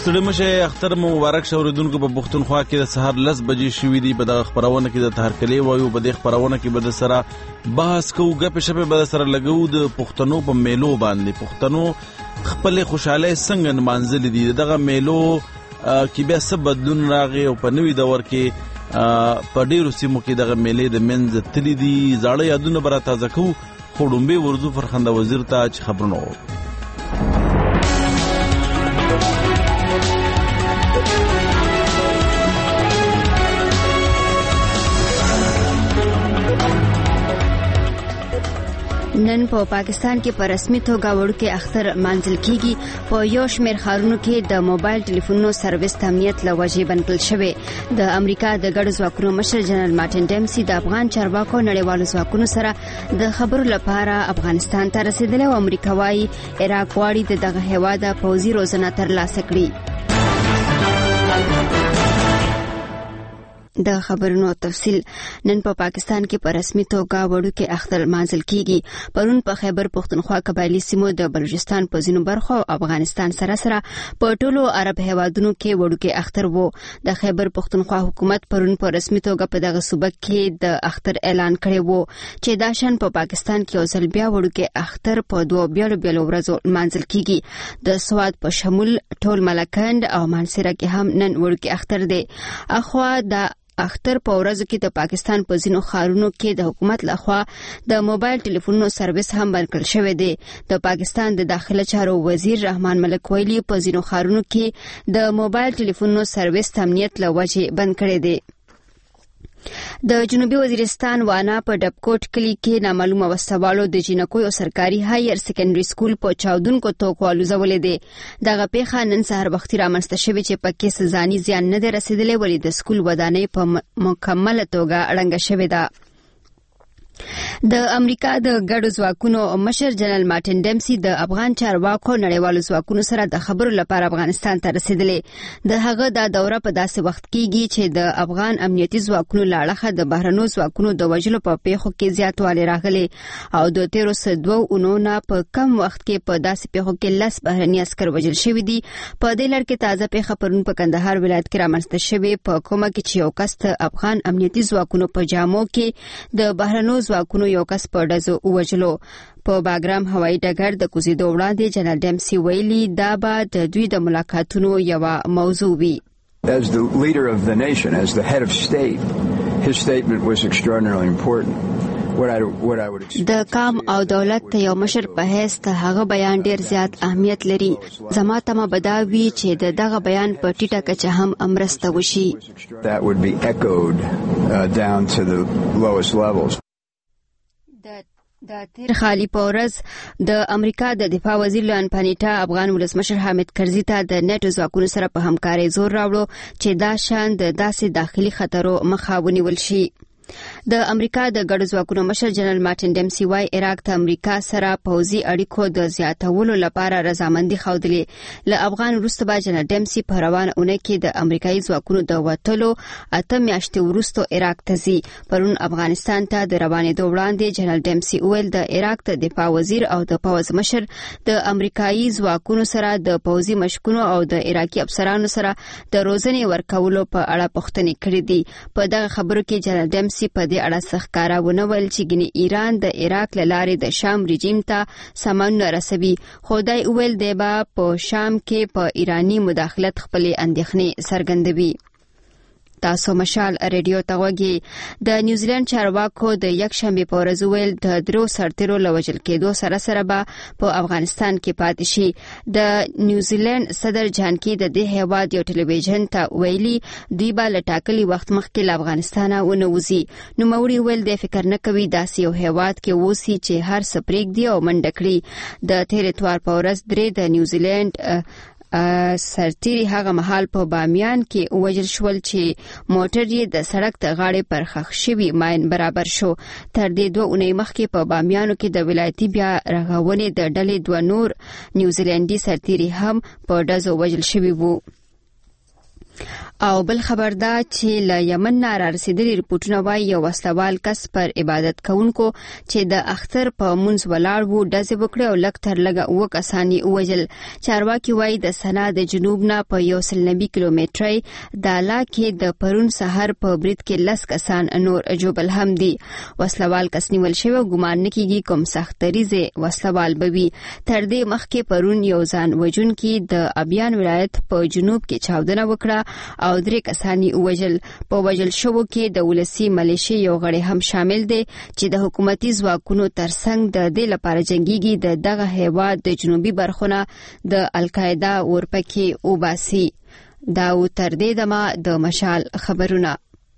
ستړي مشه اختر مبارک شه اوریدونکو په پښتونخوا کې د سهار 10 بجې شوې دي. په دغه خبرونه کې د تهرکلې وایو، په دې خبرونه کې به د سره بحث کوو، غپ شپه به سره لګو د پښتنو په میلو باندې. پښتنو خپل خوشاله څنګه منځل دي، دغه میلو کې بیا څه بدلون راغی او په نوې دور کې په ډیرو سیمو کې دغه میلې د منځ تللی دي. زاړه یادونه به را تازه کوو، خو ډومبې ورځو فرخنده وزیر ته چې خبرونه نن په پاکستان کې په رسمي توګه وړوکی اختر منځل کیږي. په یو شمېر ښارونو کې د موبایل ټلیفونونو سرویس د امنیت له وجې بند کړل شوی. د امریکا د ګډو ځواکونو مشر جنرال مارټن ډیمسي د افغان چارواکو نړیوالو ځواکونو سره د خبرو لپاره افغانستان ته رسیدلی او امریکا وايي عراق غواړي دغه هیواد پوځي روزنه ترلاسه کړي. د خبرونو تفصیل. نن په پاکستان کې په رسمي توګه وړوکی اختر منځل کیږي. پرون په خیبر پښتونخوا قبایلی سیمو د بلوچستان په ځینو برخو او افغانستان سره په ټولو عرب هیوادونو کې وړوکی اختر وو. د خیبر پښتونخوا حکومت پرون په رسمي توګه په دغه صوبه کې د اختر اعلان کړی وو چې دا شان په پاکستان کې یو ځل بیا وړوکی اختر په دوه بیلو ورځو منځل کیږي. د سواد په شمول ټول ملکند او مانسره کې هم نن وړوکی اختر دی. اخوا د اختر په ورځو کې د پاکستان په ځینو ښارونو کې د حکومت لخوا د موبایل ټلیفونونو سرویس هم بند کړل شوی دی. د پاکستان د داخله چارو وزیر رحمان ملک ویلي په ځینو ښارونو کې د موبایل ټلیفونونو سرویس د امنیت له وجې بند کړی دی. د جنوبي وزیرستان وانا په ډبکوټ کلی کې نامعلومه وسوالو د جنکو یو سرکاري هایر سیکنډري سکول په چاودونکو توکو الوزولې دي. دغه پیښه نن سهار وختي رامنځته شوې چې پکې څه ځاني زیان نه دی رسیدلی، ولې د سکول ودانۍ په مکمله توګه ړنګه شوې ده. د امریکا د ګډو ځواکونو مشر جنرال مارټن ډیمسي د افغان چارواکو نړیوالو ځواکونو سره د خبرو لپاره افغانستان ته رسیدلی. د هغه دا دوره په داسې وخت کېږي چې د افغان امنیتي ځواکونو له اړخه د بهرنیو ځواکونو د وژلو په پیښو کې زیاتوالی راغلی او د تیرو 2 اونیو نه په کم وخت کې په داسې پیښو کې 10 بهرني عسکر وژل شوي دي. په دې لړ کې تازه پیښه پرون په کندهار ولایت کې رامنځته شوې، په کومه کې چې یو کس د افغان امنیتي ځواکونو په جامو کې د بهرنیو ځواکونو یو کس په ډزو ووژلو. په باګرام هوایي ډګر د کوزیدو وړاندې جنرال ډیمسي ویلي دا به د دوی د ملاقاتونو یوه موضوع وي. As the leader of the nation, as the head of state, his statement was extraordinarily important. د قام او دولت ته یو مشر په حیث ته هغه بیان ډیر زیات اهمیت لري. زما تمه به دا وي چې د دغه بیان په ټیټه کچه هم مرسته وشي. That would be echoed down to the lowest levels. د تیر خالی په ورځ د امریکا د دفاع وزیر لان پانیټا افغان ولسمشر حامد کرزي ته د نیټو ځواکونو سره په همکارۍ زور راوړو چې دا شان د داسې داخلي خطرو مخه ونیول شي. د امریکا د ګډو ځواکونو مشر جنرال مارټن ډیمسي وايي عراق ته امریکا سره پوځي اړیکو د زیاتولو لپاره رضامندي ښودلې. له افغان وروسته به جنرال ډیمسي په روانه اونۍ کې د امریکایي ځواکونو د وتلو 8 میاشتې وروسته عراق ته ځي. پرون افغانستان ته د روانېدو وړاندې جنرال ډیمسي ویل د عراق د دفاع وزیر او د پوځ مشر د امریکایي ځواکونو سره د پوځي مشقونو او د عراقي افسرانو سره د روزنې ورکولو په اړه پوښتنې کړې دي. په دغه خبرو کې جنرال ډیمسي په دې اړه ښکاره ونه ویل چې ګنې ایران د عراق له لارې د شام رژیم ته سامانونه رسوي، خو دی ویل دی به په شام کې په ایرانی مداخلت خپلې اندېښنې څرګندوي. تاسو مشال ریډیو ته غوږی. د نیوزیلند چارواکو د یکشنبه په ورځ ویل د درو سرتیرو له وژل کېدو سره به په افغانستان کې پاتې شي. د نیوزیلند صدر جانکی د دې هیواد یو ټلویزیون ته ویلي دوی به له ټاکلي وخت مخکې له افغانستانه ونه وځي. نوموړي ویل د فکر نه کوي داسې یو هیواد کې اوسي چې هر څه پرېږدي او منډه کړي. د تېر اتوار په ورځ 3 د نیوزیلند سرتیری هغه مهال په بامیان کې وژل شول چې موټر یې د سړک د غاړې پر ښخ شوي ماین برابر شو. تر دې 2 اونۍ مخکې په بامیانو کې د ولایتي بیا رغونې د ډلې 2 نور نیوزیلندي سرتیری هم په ډزو وژل شوي وو. او بل خبر دا چې له یمن نه رسیدلي رپورټونه وایي یو وسلوال کس پر عبادت کوونکو چې د اختر په منځ ولاړ وو ډزې وکړې او لږ تر لږه 9 کسان یې ووژل. چارواکي وایي د سنا د جنوب نه په 190 کیلومترۍ دالا کې د پرون سحر په برید کې 10 کسان نور جوبل هم دي. وسلوال کس نیول شوی ګمان نه کیږي کوم سختریزه وسلوال بوي. تر دې مخکې پرون یو ځان وژونکي د ابیان ولایت په جنوب کې چاودنه وکړه او 3 کسان یې وژل. په وژل شوو کې د ولسی ملیشي یو غړی هم شامل دی چې د حکومتي ځواکونو ترڅنګ د دې لپاره جنگيږي د دغه هیواد د جنوبي برخونه د القاعده ورپکې وباسي. دا تر دې دمه د مشال خبرونه.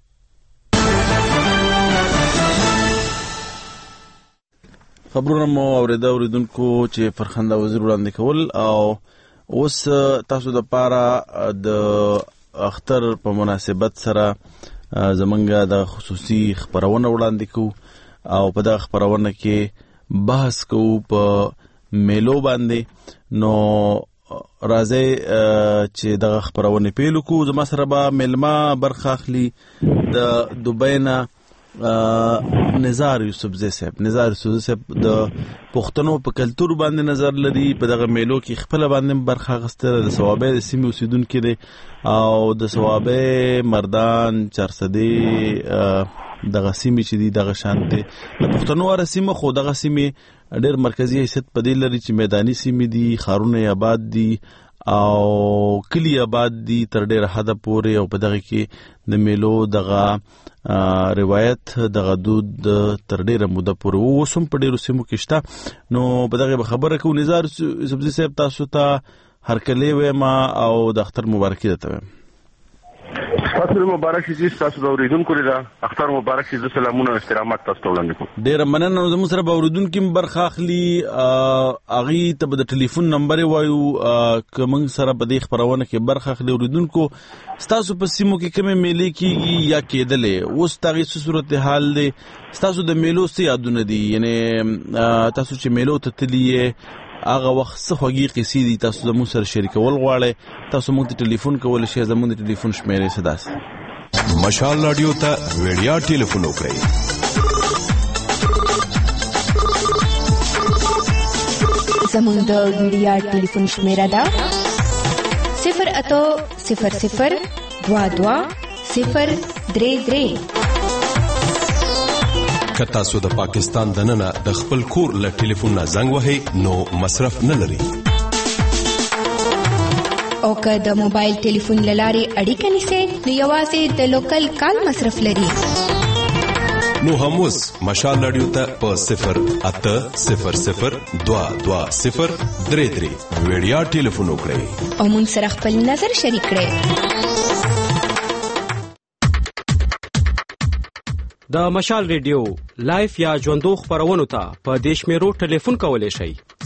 خبرونه مو اوریدونکو چې فرخنده وزیر وړاندې کول او اوس تاسو د پاره د اختر په مناسبت سره زمونږ د خصوصي خبرونه وړاندې کوو او په دغه خبرونه کې بحث کوو په میلو باندې. نو راځي چې دغه خبرونه پیل کوو. زما سره به ملما برخه اخلي د دوبۍ نه نزار یوسفزی صاحب د پښتنو په کلتور باندې نظر لري. په دغه میلو کې خپل باندې برخه غستره د ثوابه د سیمې اوسیدونکو دي او د ثوابه مردان چرسدي دغه سیمې چې دي دغه شانته د پښتنو ورسیمه خو دغه سیمې ډېر مرکزی حیثیت پدې لري چې میداني سیمې دي، خارونه آباد دي او کلی آباد دي تر ډېر حد پورې. او په دغه کې د میلو دغه روایت دغه دود تر ډېره موده پورې اوسم په ډېرو سیمو کې شته. نو په دغه خبره کوو. نزار یوسفزی صاحب تاسو ته هرکلی وایم او د اختر مبارکي درته وایم. تاسو مبارک شي. تاسو د اوریدونکو لپاره اختر مبارک شي. د سلامونو او احترامات تاسو ته وړاندې کوم. ډېر مننه. زموږ سره به اوریدونکو برخه اخلي. اغي ته د ټلیفون نمبر وایو کوم سره په دې خبرونه کې برخه اخلي. اوریدونکو تاسو په سیمو کې کومه میلې کیږي یا کېدلې اوس تاسو صورت حال دی تاسو د میلو څه یادونه دي؟ یعنی تاسو چې میلو ته تللی هغه وخت څه خوږی قصې دي تاسو زموږ سره شریکول غواړئ تاسو موږ ته ټلیفون کول شي. زموږ د ټلیفون شمیرې څه ده؟ مشال رادیو ته ویډیا ټلیفون وکړئ. زموږ د ویډیا ټلیفون شمیره ده 0800 22 033. که تاسو د پاکستان دننه د خپل کور له ټلیفون نه زنګ وهئ نو مصرف نه لري. او که د موبایل ټلیفون لارې اړیکه نیسئ نو یوازې د لوکل کال مصرف لري. نو هم اوس مشال رادیو ته په 0800 22 033 ویډیا ټلیفون وکړئ او موږ سره خپل نظر شریک کړئ. د مشال ریډیو لایف یا ژوندو خبرونو ته په دیش میرو ټلیفون کولای شئ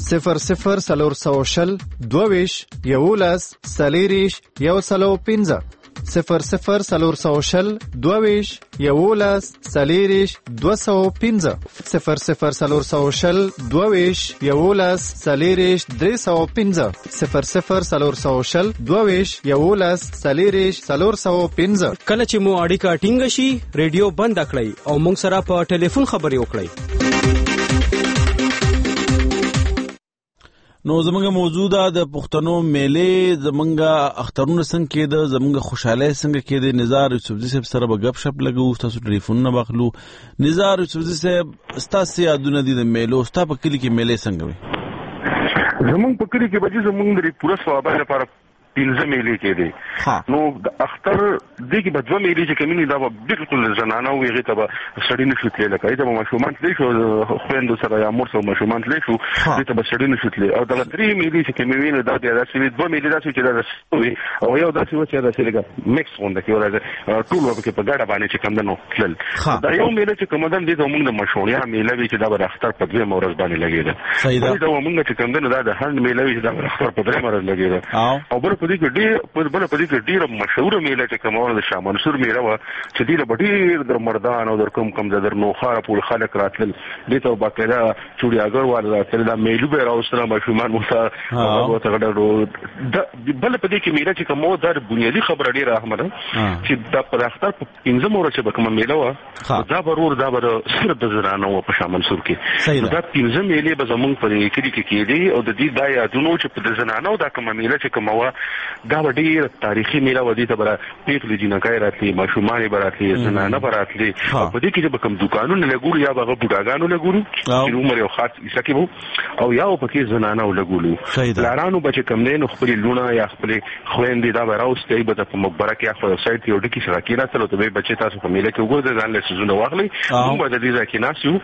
00 22 11 سلیریش 115 00 22 11 سلیریش 215 00 22 11 سلیریش 315 00 22 11 سلیریش 415. کله چې مو اړیکه ټینګ شي ریډیو بند کړئ او موږ سره په ټلیفون خبرې وکړئ. نو زمونږ موجوده د پښتنو میلې زمونږ اخترونه څنګه کېده زمونږ خوشاله څنګه کېده. نزار یوسفزی صاحب سره به غب شپ لګو تاسو ټلیفونونه واخلو. نزار یوسفزی صاحب ستاسو یادونه دي د میلو ستا په کلی کې میلې څنګه وي؟ زمونږ په کلی کې به زمونږ د پوره ثوابه لپاره 15 میلې کېدې. نو د اختر دغه په 2 میلې چې کمینی دا بالکل زنانه او هغه ته سړی نشو تللی لکه دا ماشومان تللی شو خويندو سره یا مور سره ماشومان تللی شو دته به سړی نشو تللی. او دا 3 میلې چې کمینی دا د 2 میلې دا چې دا وي او یو دا چې دا چې میکس غونډه کې ورته ټول وبکه په ګډه باندې چې کم دنو تلل. دا یو میلې چې کومدان دي زموږ د مشهوریا میلې وی چې دا د اختر په 2 مورز باندې لګیږي. دا موږ چې کم دنو دا د هر میلې چې دا د اختر په 3 مورز لګیږي. او بل په دې کې ډېر مشهور میله چې کومه د شاه منصور میله و چې ډېر ډېر د مردان او د کوم د نوخاره په خلک راتل دې ته باقاعده چوڑیاګر واره راځي دا میلو به راوستره مشومان مو ته وته غړو بل په دې کې میرا چې کومو دا بنیادی خبره ډیره احمد چې دا په اختر په 15 مورچ به کوم میله و دا برور دا بر صرف د زرانه و په شاه منصور کې دا 15 میله به زمونږ په کې کېدی او د دې دا یادونو چې په زنانه دا کوم میله چې کوم و دا ډیر تاریخي میله و دي ته بر پیغلي جنکای راتلي مشومان براتلي زنانه براتلي په دې کې به کوم دکانونه لګول یا به بوډاګانو لګول چې عمر یو خاص اسکه او یا په کې زنانه لګول لارانو بچ کم نه نو خپل لونه یا خپل خويندې دا راوستي به په مقبره کې خپل سایت یو ډکی سره کې راځلو ته به بچي تاسو په میله کې وګورئ ځان له سيزونه واخلي موږ د دې ځکه ناسیو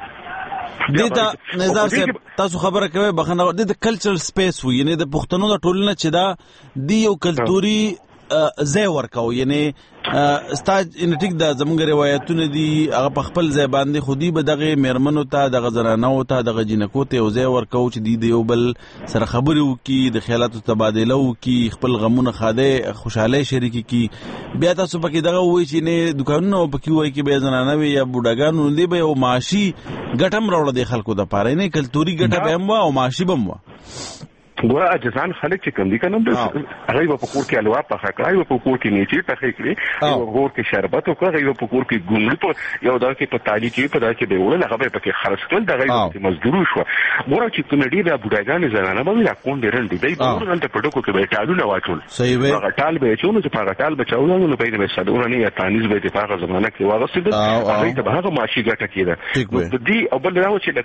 دته نظر صاحب تاسو خبره کوي بخنه د کلچرل سپیس وي یعنی د پښتنو د ټولنه چې دا دی یو کلتوري ځای ورکاو یعنی استاد ان ټیک د زمونږ روایتونه دي هغه په خپل ځای باندې خودي به دغه میرمنو ته دغه زنانو ته دغه جنکو ته یو ځای ورکاو چې دی یو بل سره خبرې وکي د خیالاتو تبادله وکي خپل غمونه خاده خوشاله شریک کی بیا تاسو پکې دغه وای چې نه دکانونه پکې وای کې به زنانه وي یا بوډاګانو دی به یو معاشي ګټم راوړل دي خلکو د پاره نه کلتوري ګټه به هم او معاشي بم ګوره اجزان خلک چې کوم دي کنه هغه په کور کې الوا په خکای په کور کې نیچه په خکړي او کور کې شربت او هغه په کور کې ګونګل په یو دا کې په تالی کې په دا کې به وړل هغه په کې خرڅ کول دغه کې مزدور شو ګوره چې کوم ډیر بډاګان زنانه به لا کون ډیرن دي دی په ورته په ډکو کې به ټالونه واچول صحیح وي هغه ټال به چونه چې هغه ټال بچاو نو په دې صدونه نه یا تانیز به په هغه زمانہ کې واغسید هغه ته هغه ماشي ګټه کېده د دې او بل راو چې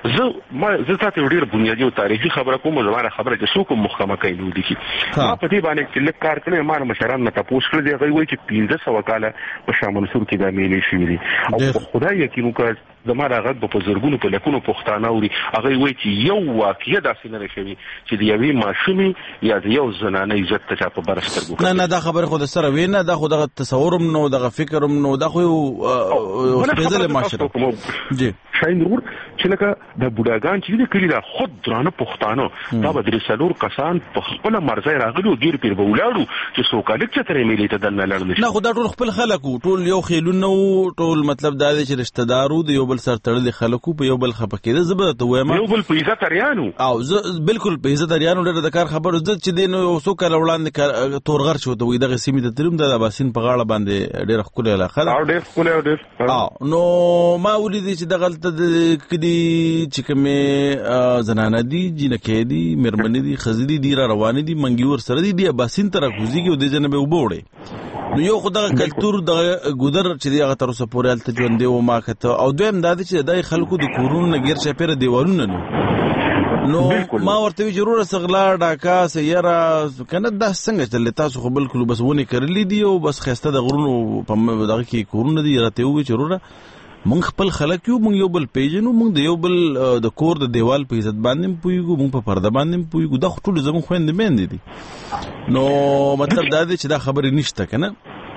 لکه زه تاسو ډیر بنیادی او تاریخي خبره کوم زموږه خبره چې څوک محکمه کوي دي چې ما په دې باندې چې لکه کار کړی ما مشران نه تاسو کړی دی غوي چې 1500 کاله په شاه منصور کې د میلې شوې دي او خدای یقین وکړ زماره غږ په زرګونو په لکونو پښتانه اوري هغه وایي چې یو واقعي داسې نه شوی چې د یوې ماشومې یا د یو زنانه عزت ته په برستر نه دا خبره خو د سره وینه دا خو د تصورم نو د فکرم نو دا خو سپیشل معاشره جی شاین ضرور چې لکه د بوډاګان چې د کلی دا خود درانه پښتانه دا به درې څلور کسان په خپل مرزه راغلي او ډیر پیر به ولاړو چې سوکالک چې ترې میلې ته دنه لړل نه خو دا ټول خپل خلکو ټول یو خیلونه ټول مطلب دا دی چې رشتہ دارو د یو بل سر تړلې خلکو په یو بل خپکېده زبر ته وایم یو بل په عزت اریانو او بالکل په عزت اریانو ډېر د کار خبر عزت چې دین او سو کال وړاندې تورغر شو ته وي دغه سیمې ته تریم د باسین په غاړه باندې ډېر خپل علاقه او ډېر خپل او نو ما ولې چې د غلطه کدي چې کومه زنانه دي جنکې دي مرمنې دي خزدي دي روانې دي منګي ور سره دي باسین تر کوزيږي او د جنبه وبوړي نو یو خدای کلچر د ګودر چې هغه تر اوسه پورې الته ژوند دی او ما کته او دویم دا چې د خلکو د کورونو غیر شپره دیوالونه نو ما ورته ضرور سغلا ډاکا سیاره کنه د څنګه چې تاسو خو بالکل بس ونه کړلې دی او بس خسته د غرونو په دغه کې کورونه دی راته وي ضرور مونږ خپل خلک یو مونږ یو بل پیژنو مونږ د یو بل د کور د دیوال په عزت باندې پویګو مونږ په پرده باندې پویګو دا ټول زموږ خويند مېند دي نو مطلب دا دی چې دا خبرې نشته کنه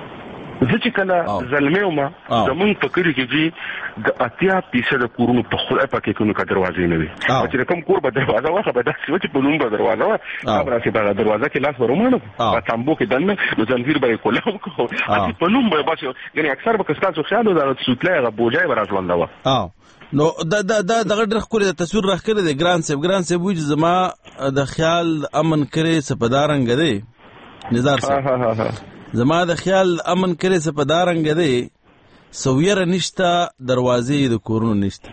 زه چې کله زلمه ما زمون فکر کېږي د 80% کورونو په خله پکې کومه دروازې نه وي چې کوم کور به دروازه واخه به د سوچ په نوم به دروازه وا راځي په دروازه کې لاس ورمنو په تامبو کې دنه نو ځنځیر به کوله کو اته په نوم به باسي یعنی اکثر به کسان خیال دا سوتله بوجای برازوند وا نو دا دغه ډېر خوري د تصویر راخره د ګران سیب وځ زما د خیال امن کړي سپدارنګ دی نظر صاحب زما د خیال امن کړي سپدارنګ دی سویر نشتا دروازې د کورونو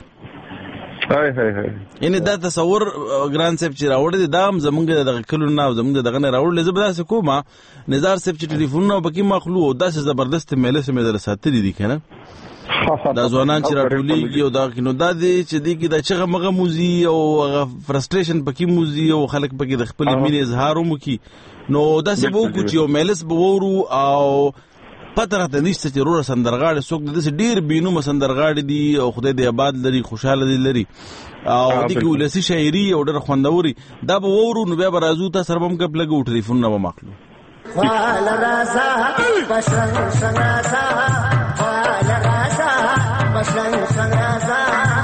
نشته هاي یعنی دا تصور ګران صاحب چې راوړل دي دا زمونږ د کلونو نه زمونږ دغه نه راوړل زبردست کومه نظر صاحب چې ټلیفون نو بکی مخلوق او داسې زبردست میله سمې در ساتلې دي کنه دا ځوانان چې راټولېږي او دا کینو دا دي چې دی کې دا چغه مغه موزي او فرستریشن پکې موزي او خلک پکې د خپل مینې اظهار وکي نو دا څه وو چې یو میلس بورو او پتره ته نشته چې رور سندرغاړي څوک د دې ډیر بینو مسندرغاړي دي او خدای دې آباد لري خوشاله دي لري او د کې ولسی شاعري او ډېر خوندوري دا به وورو نو بیا راځو ته سربم کپ لګو ټلیفون نه مخلو والا رازا بشن سنازا والا رازا بشن سنازا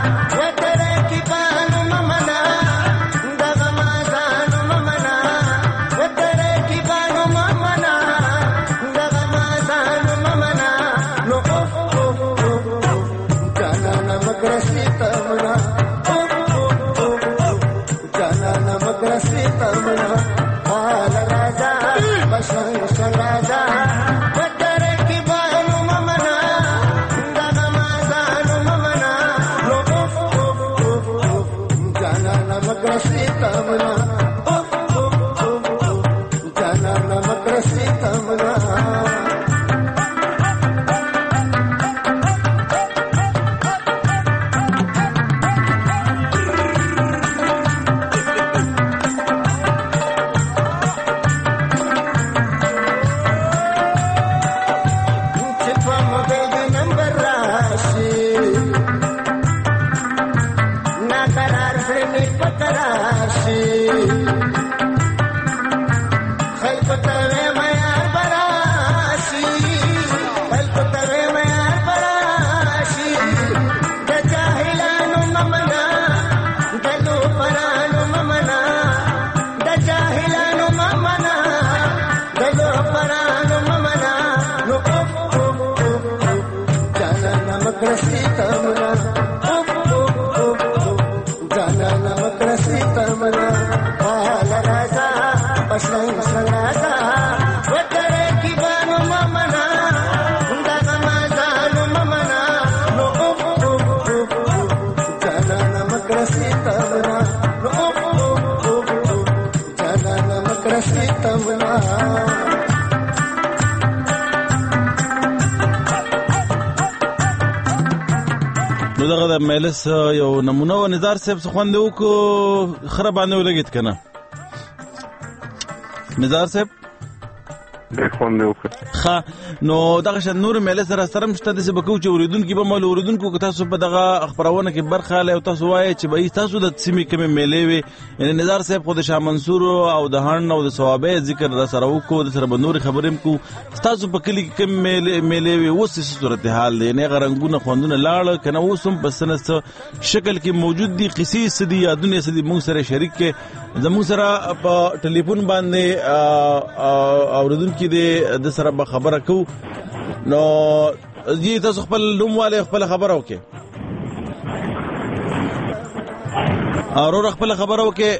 وتره کی بانو ممنا دغه مازانو ممنا وتره کی بانو ممنا دغه مازانو ممنا نو او جانا مکرسی تمنا ناقرار زړه مې په قرار شي خلکو ته وایم یار به راشي خلکو ته وایم یار به راشي د جاهلانو مه منه د لوپرانو مه منه د جاهلانو مه منه د لوپرانو مه منه نو جانانه مه کړه ستمنه جانانه مه کړه ستمنه حال راځه پشلنګ راځه وتره کی بانو مه منه دغه مازانو مه منه نو جانانه مه کړه ستمنه نو جانانه مه کړه ستمنه نو دغه د مجلس یو نمونه و نظار صاحب څه خوند وکړو خره باندې ولګېد که نه نظار صاحب ډېر خوند وکړ ښه نو دغه شان نور مجلس سره هم شته داسې به کوو چې اورېدونکي به مال اورېدونکو که تاسو په دغه خپرونه کې برخه اخلئ او تاسو وایئ چې به تاسو د سیمې کومې میلې وې یعنې نظار صاحب خو د شاه منصور او د هڼ او د صوابۍ ذکر را سره وکړو د سره به نورې خبرې هم کوو ستاسو په کلي کې کوم میلې وې اوس څه صورتحال دی یعنې هغه رنګونه خوندونه لاړه که نه اوس هم په څه نه څه شکل کې موجود دي قصې څه دي یادونه څه دي موږ سره شریک کې زموږ سره په ټلیفون باندې اورېدونکي دی د سره به خبره کوو نو جی تاسو خپل نوم والے خپل خبره وکړئ اورور خپل خبره وکړئ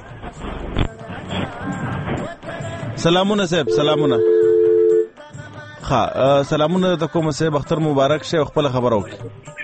سلامونه صاحب سلامونه ښه سلامونه ته کوم صاحب اختر مبارک شه خپل خبره وکړئ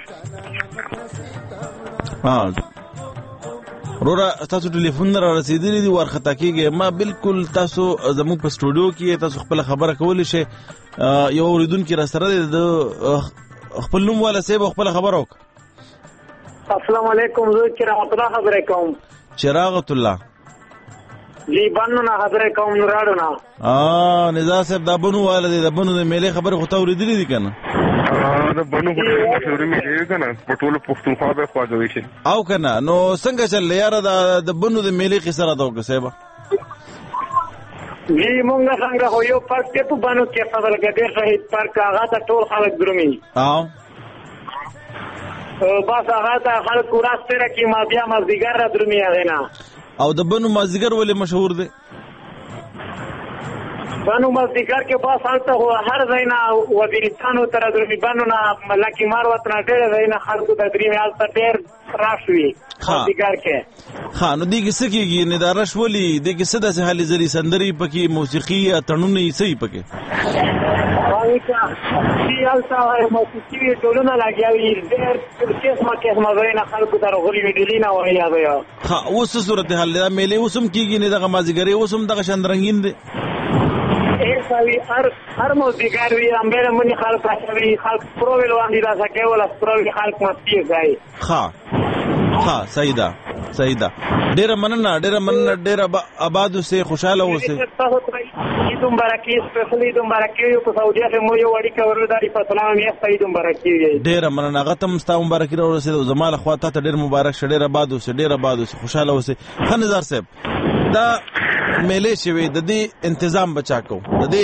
رورا تاسو ټلیفون را رسیدلی دی ورخطا کیږي ما بالکل تاسو زموږ په سټوډیو کې تاسو خپل خبره کولی شئ یو اوریدونکي را سره د خپل نوم والا صاحب خپل خبره وکړه السلام علیکم زه چراغ الله خبرې کوم چراغ الله جی بنو نه خبرې کوم نوراړو نه نزار صاحب دا بنو والا دی د بنو د میلې خبره خو ته اوریدلې دي کنه د بنو په مشورې مې دی کنه په ټولو پښتونخوا به خواږه شي او کنه نو څنګه چل یاره د بنو د میلې قصه راته وکړه صاحب جی مونږ څنګه هو یو پارک ته په بنو کې خبره کړې شهید پارک هغه ته ټول خلک درومي بس هغه ته خلک وراسته راکې ما بیا مازدیګر را درومي هغه نه او د بنو مازدیګر ولې مشهور دی بنو مازدیګر کې بس هلته هر ځای نه وزیرستان تر درومي بنو نه ملکي ماروت نه ډېر ځای نه خلکو د دریمې هلته ډېر راش وي مازدیګر کې ښه نو دې کې څه کېږي نه دا رش ولي دې کې څه داسې هلې ځلې سندرې پکې موسیقي تړونونه یې څه یې پکې هلته موسیقي ټولونه لګیا وي ډېر قسمه ځای نه خلکو ته راغلي وي ډیلي نه وایي ښه اوس څه صورتحال دی دا میلې اوس هم کېږي نه دغه مازدیګرې اوس هم دغه شان رنګین دی هر مازدیګر وي همبېره منې خلک راچوي خلک سپروې لوندي راسه کوله سپروې خلک مستي ځای ښه صحیح ده ډېره مننه ډېره آباد اوسئ خوشحاله اوسئ عید مبارکي سپیشل عید مبارکي یو په سعودي کې مو یو اړیکه ورلداري په سلام یې عید مبارکي ډېره مننه هغه ته هم ستا مبارکي راورسېده زما له خوا تا ته ډېر مبارک شه ډېر آباد اوسئ خوشحاله اوسئ ښه نظار صاحب دا میلې شوې د دې انتظام بچا کو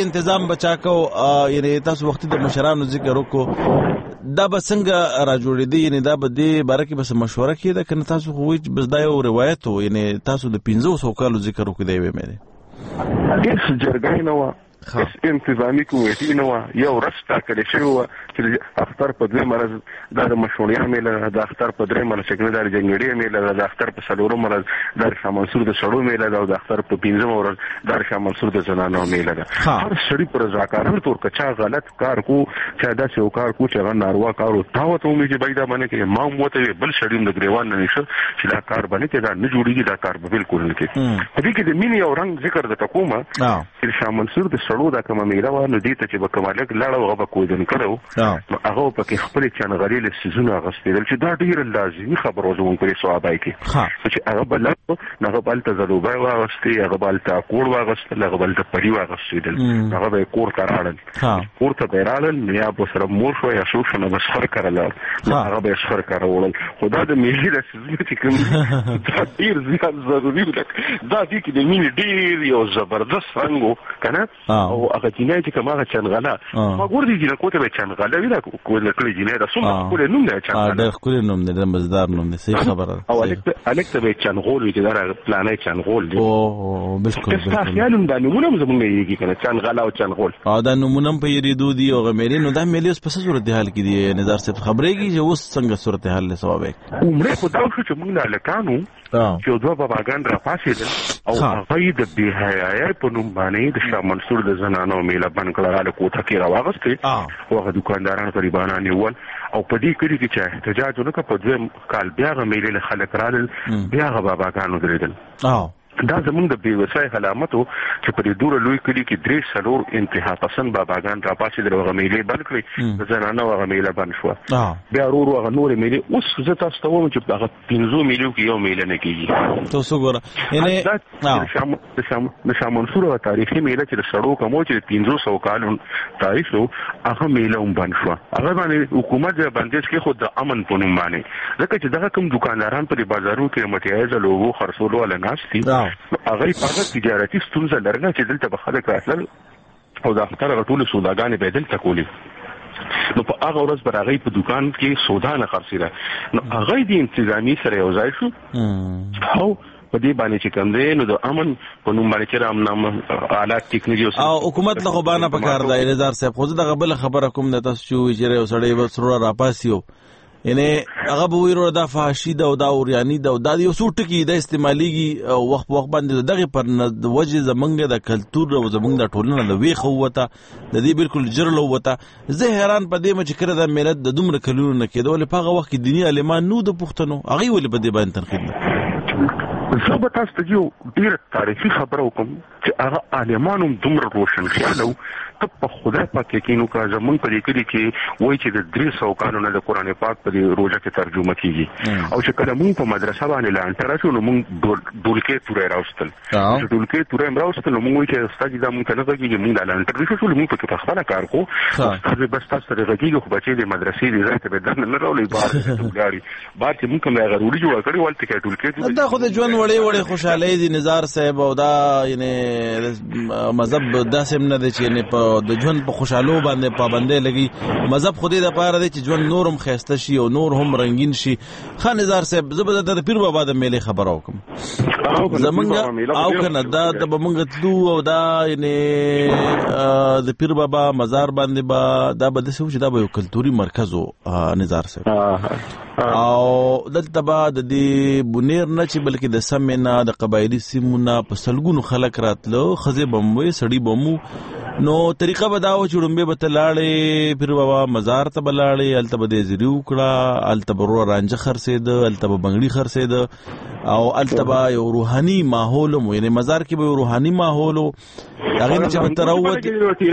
یعنې تاسو وختي د مشرانو ذکر وکړو دا به څنګه را جوړېده یعنې دا به دې باره کې بس مشوره کېده که نه تاسو خو وایي بس دا یو روایت و یعنې تاسو د 500 کالو ذکر وکړو د یوې میلې هېڅ جرګه نه وه هېڅ انتظامي کمیټې نه وه یو ورځ ټاکلې شوې وه چې اختر په دویمه ورځ دا د مشروڼیا میله ده د اختر په درېیمه ورځ چې کومه دا د جنګړې میله ده د اختر په څلورمه ورځ دا د شاه منصور د سړو میله ده او د اختر په 5مه ورځ دا د شاه منصور د زنانو میله ده هر سړي په رضاکارانه طور که چا غلط کار کو چا داسې یو کار کو چې هغه ناروا کار و تا ورته ومې چې بای دا باندې کې ما هم ورته بل سړي هم د ګریوان نه نشه چې دا کار باندې کې دا نه جوړېږي دا کار به بالکل نه کېږي په دې کې د مینې یو رنګ ذکر درته کومه چې شاه منصور د سړو دا کومه میله و نو دې ته چې به کومالک لاړه هغه به کوزن کړو هغه پکې خپل چنغړې له سيزونه غستېدل چې دا ډیر لازمي خبره زموږ په صحابای کې چې هغه بل هغه بل ته ضروري واغستې هغه بل ته کور واغستل هغه بل ته پری واغستل هغه به کور کراړل کور ته بیرالل یا به سره مور شو یا شو شنو بس فر کړل هغه به سفر کړول خدا د میلې د سيزونه چې کوم دا ډیر زیات ضروري ده دا دې کې د مين ډیر یو زبردست رنګو کنه او هغه جنای چې کومه چنغلا ما ګور دي چې کوته به چنغلا ویلا کو لکړي جنای دا څومره کول نوم دی چنغلا دا خپل نوم دی د مزدار نوم دی صحیح خبره او الکت به چنغول وی چې دا پلانې چنغول دی او بالکل خیالم دا نمونه زمونږ یېږي کنه چنغلا او چنغول دا نمونه په یریدو دی او غمېری نو دا ملي اوس په صورتحال کې دی نظر صاحب خبرېږي چې اوس څنګه صورتحال له ثواب عمره خدای شو چې موږ نه لکانو چې دوه باباګان را پاسېدل او هغه د بهایي په نوم باندې د شاه منصور د زنانو میله بن کړه کوټه کې راوغستې او هغه دکانداران غریبانان نیول او په دې کې چې احتجاج وکړ په دویم کال بیا غمیلې له خلک رالل بیا غ باباګانو درېدل دا زمونږ د بیوسای علامتو چې په دې دوره لوی کلی کې درې سلور انتها پسند باباګان را پاسې درو غمیلې بند کړې زنانه غمیله بند شو بیا ورو هغه نور میلې اوس زه تاسو ته وایم چې هغه 500 میلیو کې یو میله نه کیږي تاسو ګوره یعنی د شاه منصور تاریخي میله چې سړو کومو چې 500 کال تاریخ نو هغه میله هم بند شو هغه باندې حکومت باندې کې خود د امن په نوم باندې ځکه چې دغه کوم دکانداران په بازارونو کې متیازه لوګو خرڅولو ولا ناشتي هغه په تجارتي ستونزه لرنه چې دلته به خلک راتلل او دا خطر غټول سوداګانې به دلته کولی نو په هغه ورځ به هغه په دکان کې سودا نه خرڅیده نو هغه د انتظامی سره یو ځای شو او په دې باندې چې کوم دی نو د امن په نوم باندې چې رامنام آلات ټیکنالوژي او حکومت له خو باندې پکار دی رضا صاحب خو دغه بل خبره کوم د تاسو چې یو سړی وسره راپاسیو یعنی هغه به ویرو دا فحاشي دا او دا اوریانی دا او دا یو څو ټکی د استعماليږي وخت باندې دغه پر د وجه زمونږ د کلچر او زمونږ د ټولنه د وی خوته د دې بالکل جرلو وته زه حیران پدې چې کړه د ملت د دومره کلونو نه کېدو له هغه وخت دینی عالمان نو د پښتنو هغه ولې بده باندې تنقید زه به تاسو ته یو ډیر تاریخي خبره وکم چې هغه عالمانو دومره روشن خیالو ته په خدای پاک یقینو کا زمون په دې کې چې وایي چې د 300 کالو نه د قران پاک په روزه کې ترجمه کیږي او چې کله موږ په مدرسه باندې لانټر شو نو موږ دولکې تورې راوستل چې دولکې تورې راوستل نو موږ چې استاد دا موږ ته نه کېږي موږ لانټر شو موږ په خپل کار کو استاد بس تاسو سره غږیږي خو بچي د مدرسې دې ځای ته به نه راولې بار بعد چې موږ کوم غوړي جوړ کړی ولته کې دولکې دا خو د ژوند وړې خوشاله دي نظر صاحب او دا یعنی مذهب داسې نه دي چې نه د ژوند په خوشالو باندې پابندۍ لګي مذهب خو دې د پاره دی چې ژوند نورم خسته شي او نور هم رنگین شي خان نظر صاحب زبر د پیر بابا د میلې خبر اوکم زمونږ او کنه دا د بمونږ تلو او دا یعنی د پیر بابا مزار باندې دا به د څه چې دا به یو کلتوري مرکز او نظر صاحب او دلته با د دې بنیر نه چې بلکې د سمنا د قبایلی سیمونه په سلګونو خلک راتلو خزه بموي سړی بمو نو طریقه بداو چې رومبه به تلاړې پیر بابا مزار ته بلاړې الته به دې زریو کړه الته به رو رانجه خرڅېد الته به بنگړي خرڅېد او الته به یو روحاني ماحول مو یعنی مزار کې به روحاني ماحول هغه چې به تروت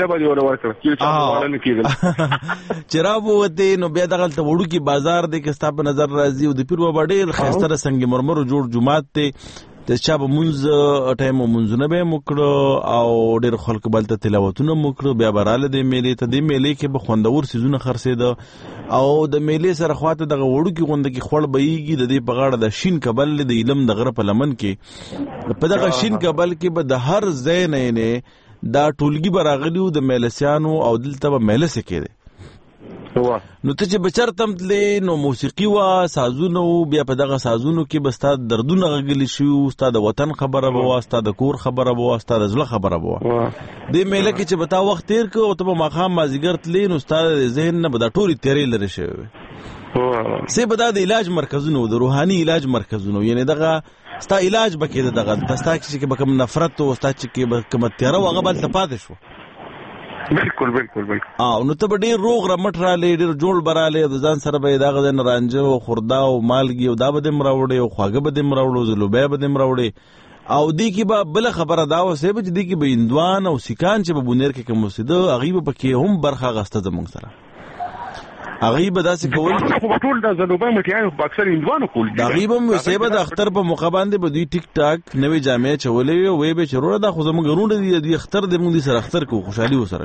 چرابو وته نو بیا دغه ته وړو کې بازار دې کې ستاسو نظر راځي او د پیر بابا ډېر خاصه سنگ مرمر جوړ جمعات ته د چا به منځ ټایم منځونه به مکړو او ډېر خلک بل ته تلاوتونه مکړو بیا براله د میلې ته د میلې کې به خوندور سيزونه خرڅېد او د میلې سره خواته دغه وړو کې غونډه کې خړ بېږي د دې په غاړه د شین کبل د علم د غره په لمن کې په دغه شین کبل کې به د هر ځای نه دا ټولګي براغلیو د میلسیانو او دلته به میلس کېده نو ته چې بچرتم تلې نو موسیقي وا سازونه بیا په دغه سازونو کې به ستاد دردونه غږلی شي ستاد وطن خبره به وا ستاد کور خبره به وا ستاد ځله خبره به وا د میله کې چې بتا وخت تیر کو او ته ماخام مازیګر تلې نو ستاد ذهن نه بدا ټوري تیرې لري شي سه بدا د علاج مرکزونو د روحاني علاج مرکزونو یعنی دغه ستا علاج بکې دغه تاسو کې به کوم نفرت او ستا چې به کوم تیاره وغه بل ته پاتې شو بالکل نو ته به ډېر روغ رمټ را لې ډېر جوړ براله د ځان سره به دا غزن رانجه او خوردا او مالګي او دا به دم راوړې او خواګه به دم راوړو زلوبه به دم راوړې او دې کې به بل خبره دا وسه چې دې کې به هندوان او سیکان چې په بونیر کې کوم وسیده هغه به کې هم برخه غسته زمونږ سره هغه به داسې کول په ټول د زنوبه مټیانو په اکثر هندوانو کول دا غیب هم وسه د اختر په موقع باندې به دوی ټیک ټاک نوې جامې چولې وي به چروره دا خو زمونږ غرونه دي اختر د مونږ سره اختر کو خوشحالي وسره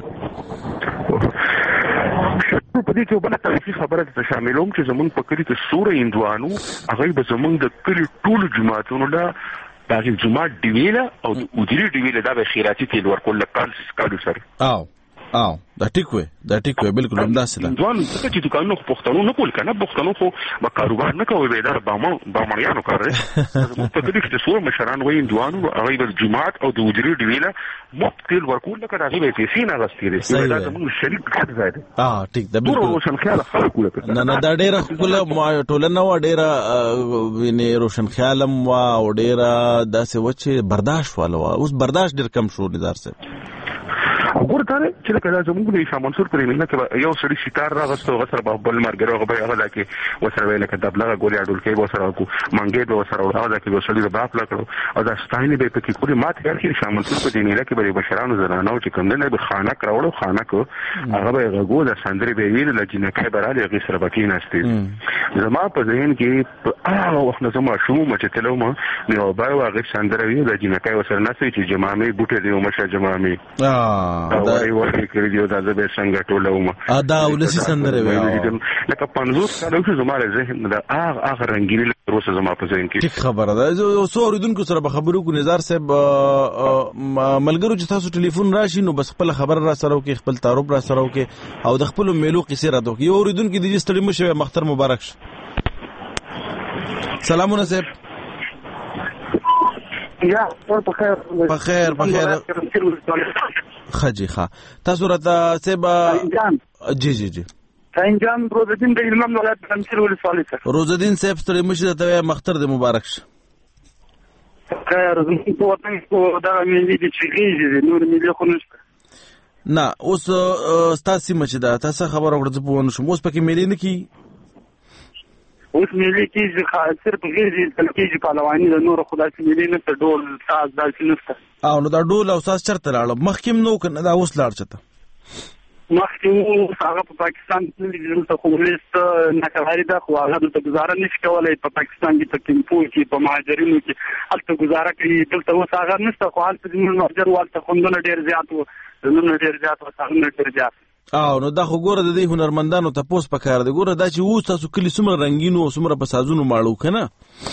په دې کې بل تاریخي خبره ته شاملوم چې زمونږ په کلی کې سوره هندوانو هغه به زمونږ د کلی ټول جماعتونو لا دغه جماعت دیویله او ودری دیویله دا به خیراتي تل ورکول کال سره او دا ټیک وي بالکل همداسې ده ځوان څه چې دکانونو پښتنو نه کول کنه پښتنو خو به کاروبار نه کوي به دا بامړیانو کار دی په دې کې څو مشران وایي ځوانو هغه د جماعت او د وجري دیویله مختل ورکول لکه هغه به پیسې نه غوښتي دي دا زموږ شریک کار دی ټیک ده بالکل روشن خیال خلک نه دا ډیره خپل ټولنه و ډیره ویني روشن خیالم وا او ډیره داسې وچه برداشت والا اوس برداشت ډیر کم شو نظر صاحب وګورئ چې لکه زموږ د شاه منصور پرې نه کې یو سړی ستار راغستو غسر په بل مرګره هغه به هغه کې وسره ویل کې دبلغه ګولې اډول کې وسره کو منګې به وسره هغه کې وسړي د باپ لکړو او دا ستاینه به پکې کولی ماته کې شاه منصور په دې نه کې به بشرانو زنانو چې کوم نه به خانه کراوړو خانه کو هغه به غو د سندري به ویل لجنه کې براله غي سره بکې نهسته زما په ذهن کې هغه وخت زما شوم چې تلوم نو به هغه سندري ویل لجنه کې وسره نسې چې جمامې بوټه دی او مشه جمامې دا وایي کړی دی دا به څنګه ټولوم دا ولسی سندره ویل لکه 50 کال شو زموږ ذهن دا هغه رنگینی روسه زما په ذهن کې ټیک خبره ده زه اوریدونکو سره به خبرو کو نظر صاحب ملګرو چې تاسو ټلیفون راشي نو بس خپل خبر را سره وکي خپل تعارف را سره وکي او د خپل میلو قصې را دوکي اوریدونکو د دې ستړي مشه مختر مبارک شه سلامونه صاحب یا بخیر خجی ښه تاسو راته سبا جی ساينجان روزالدین د علم ولایت تمثيل ولسوالۍ سره روزالدین صاحب ستړي مشه ته مختر د مبارک شه خیر زموږ په وطن کې دا ملي دي چې غیږي نور ملي خو نشته نه اوس تاسو مشه دا تاسو خبر اورځ په ونه شم اوس پکې ملي نه کی اوس ملي کې صرف غیږي تلکیږي پهلواني د نور خدای ملي نه ته ډول ساز داسې نشته او نو دا ډول او ساز چرته لاړ مخکیم نو کنه دا اوس لاړ چته مخکې هغه په پاکستان کې د کمونیست ناکاري ده خو هغه د گزاره نشي کولای په پاکستان کې په کمپو کې په مهاجرینو کې هلته گزاره کوي دلته اوس هغه نشته خو هلته د مهاجر والته خوندونه ډیر زیات وو نو ډیر زیات وسایل ډیر زیات او نو دا خو ګوره د دې هنرمندانو ته پوس پکار دی ګوره دا چې وو تاسو کلی سمره رنگینو او سمره په سازونو ماړو کنه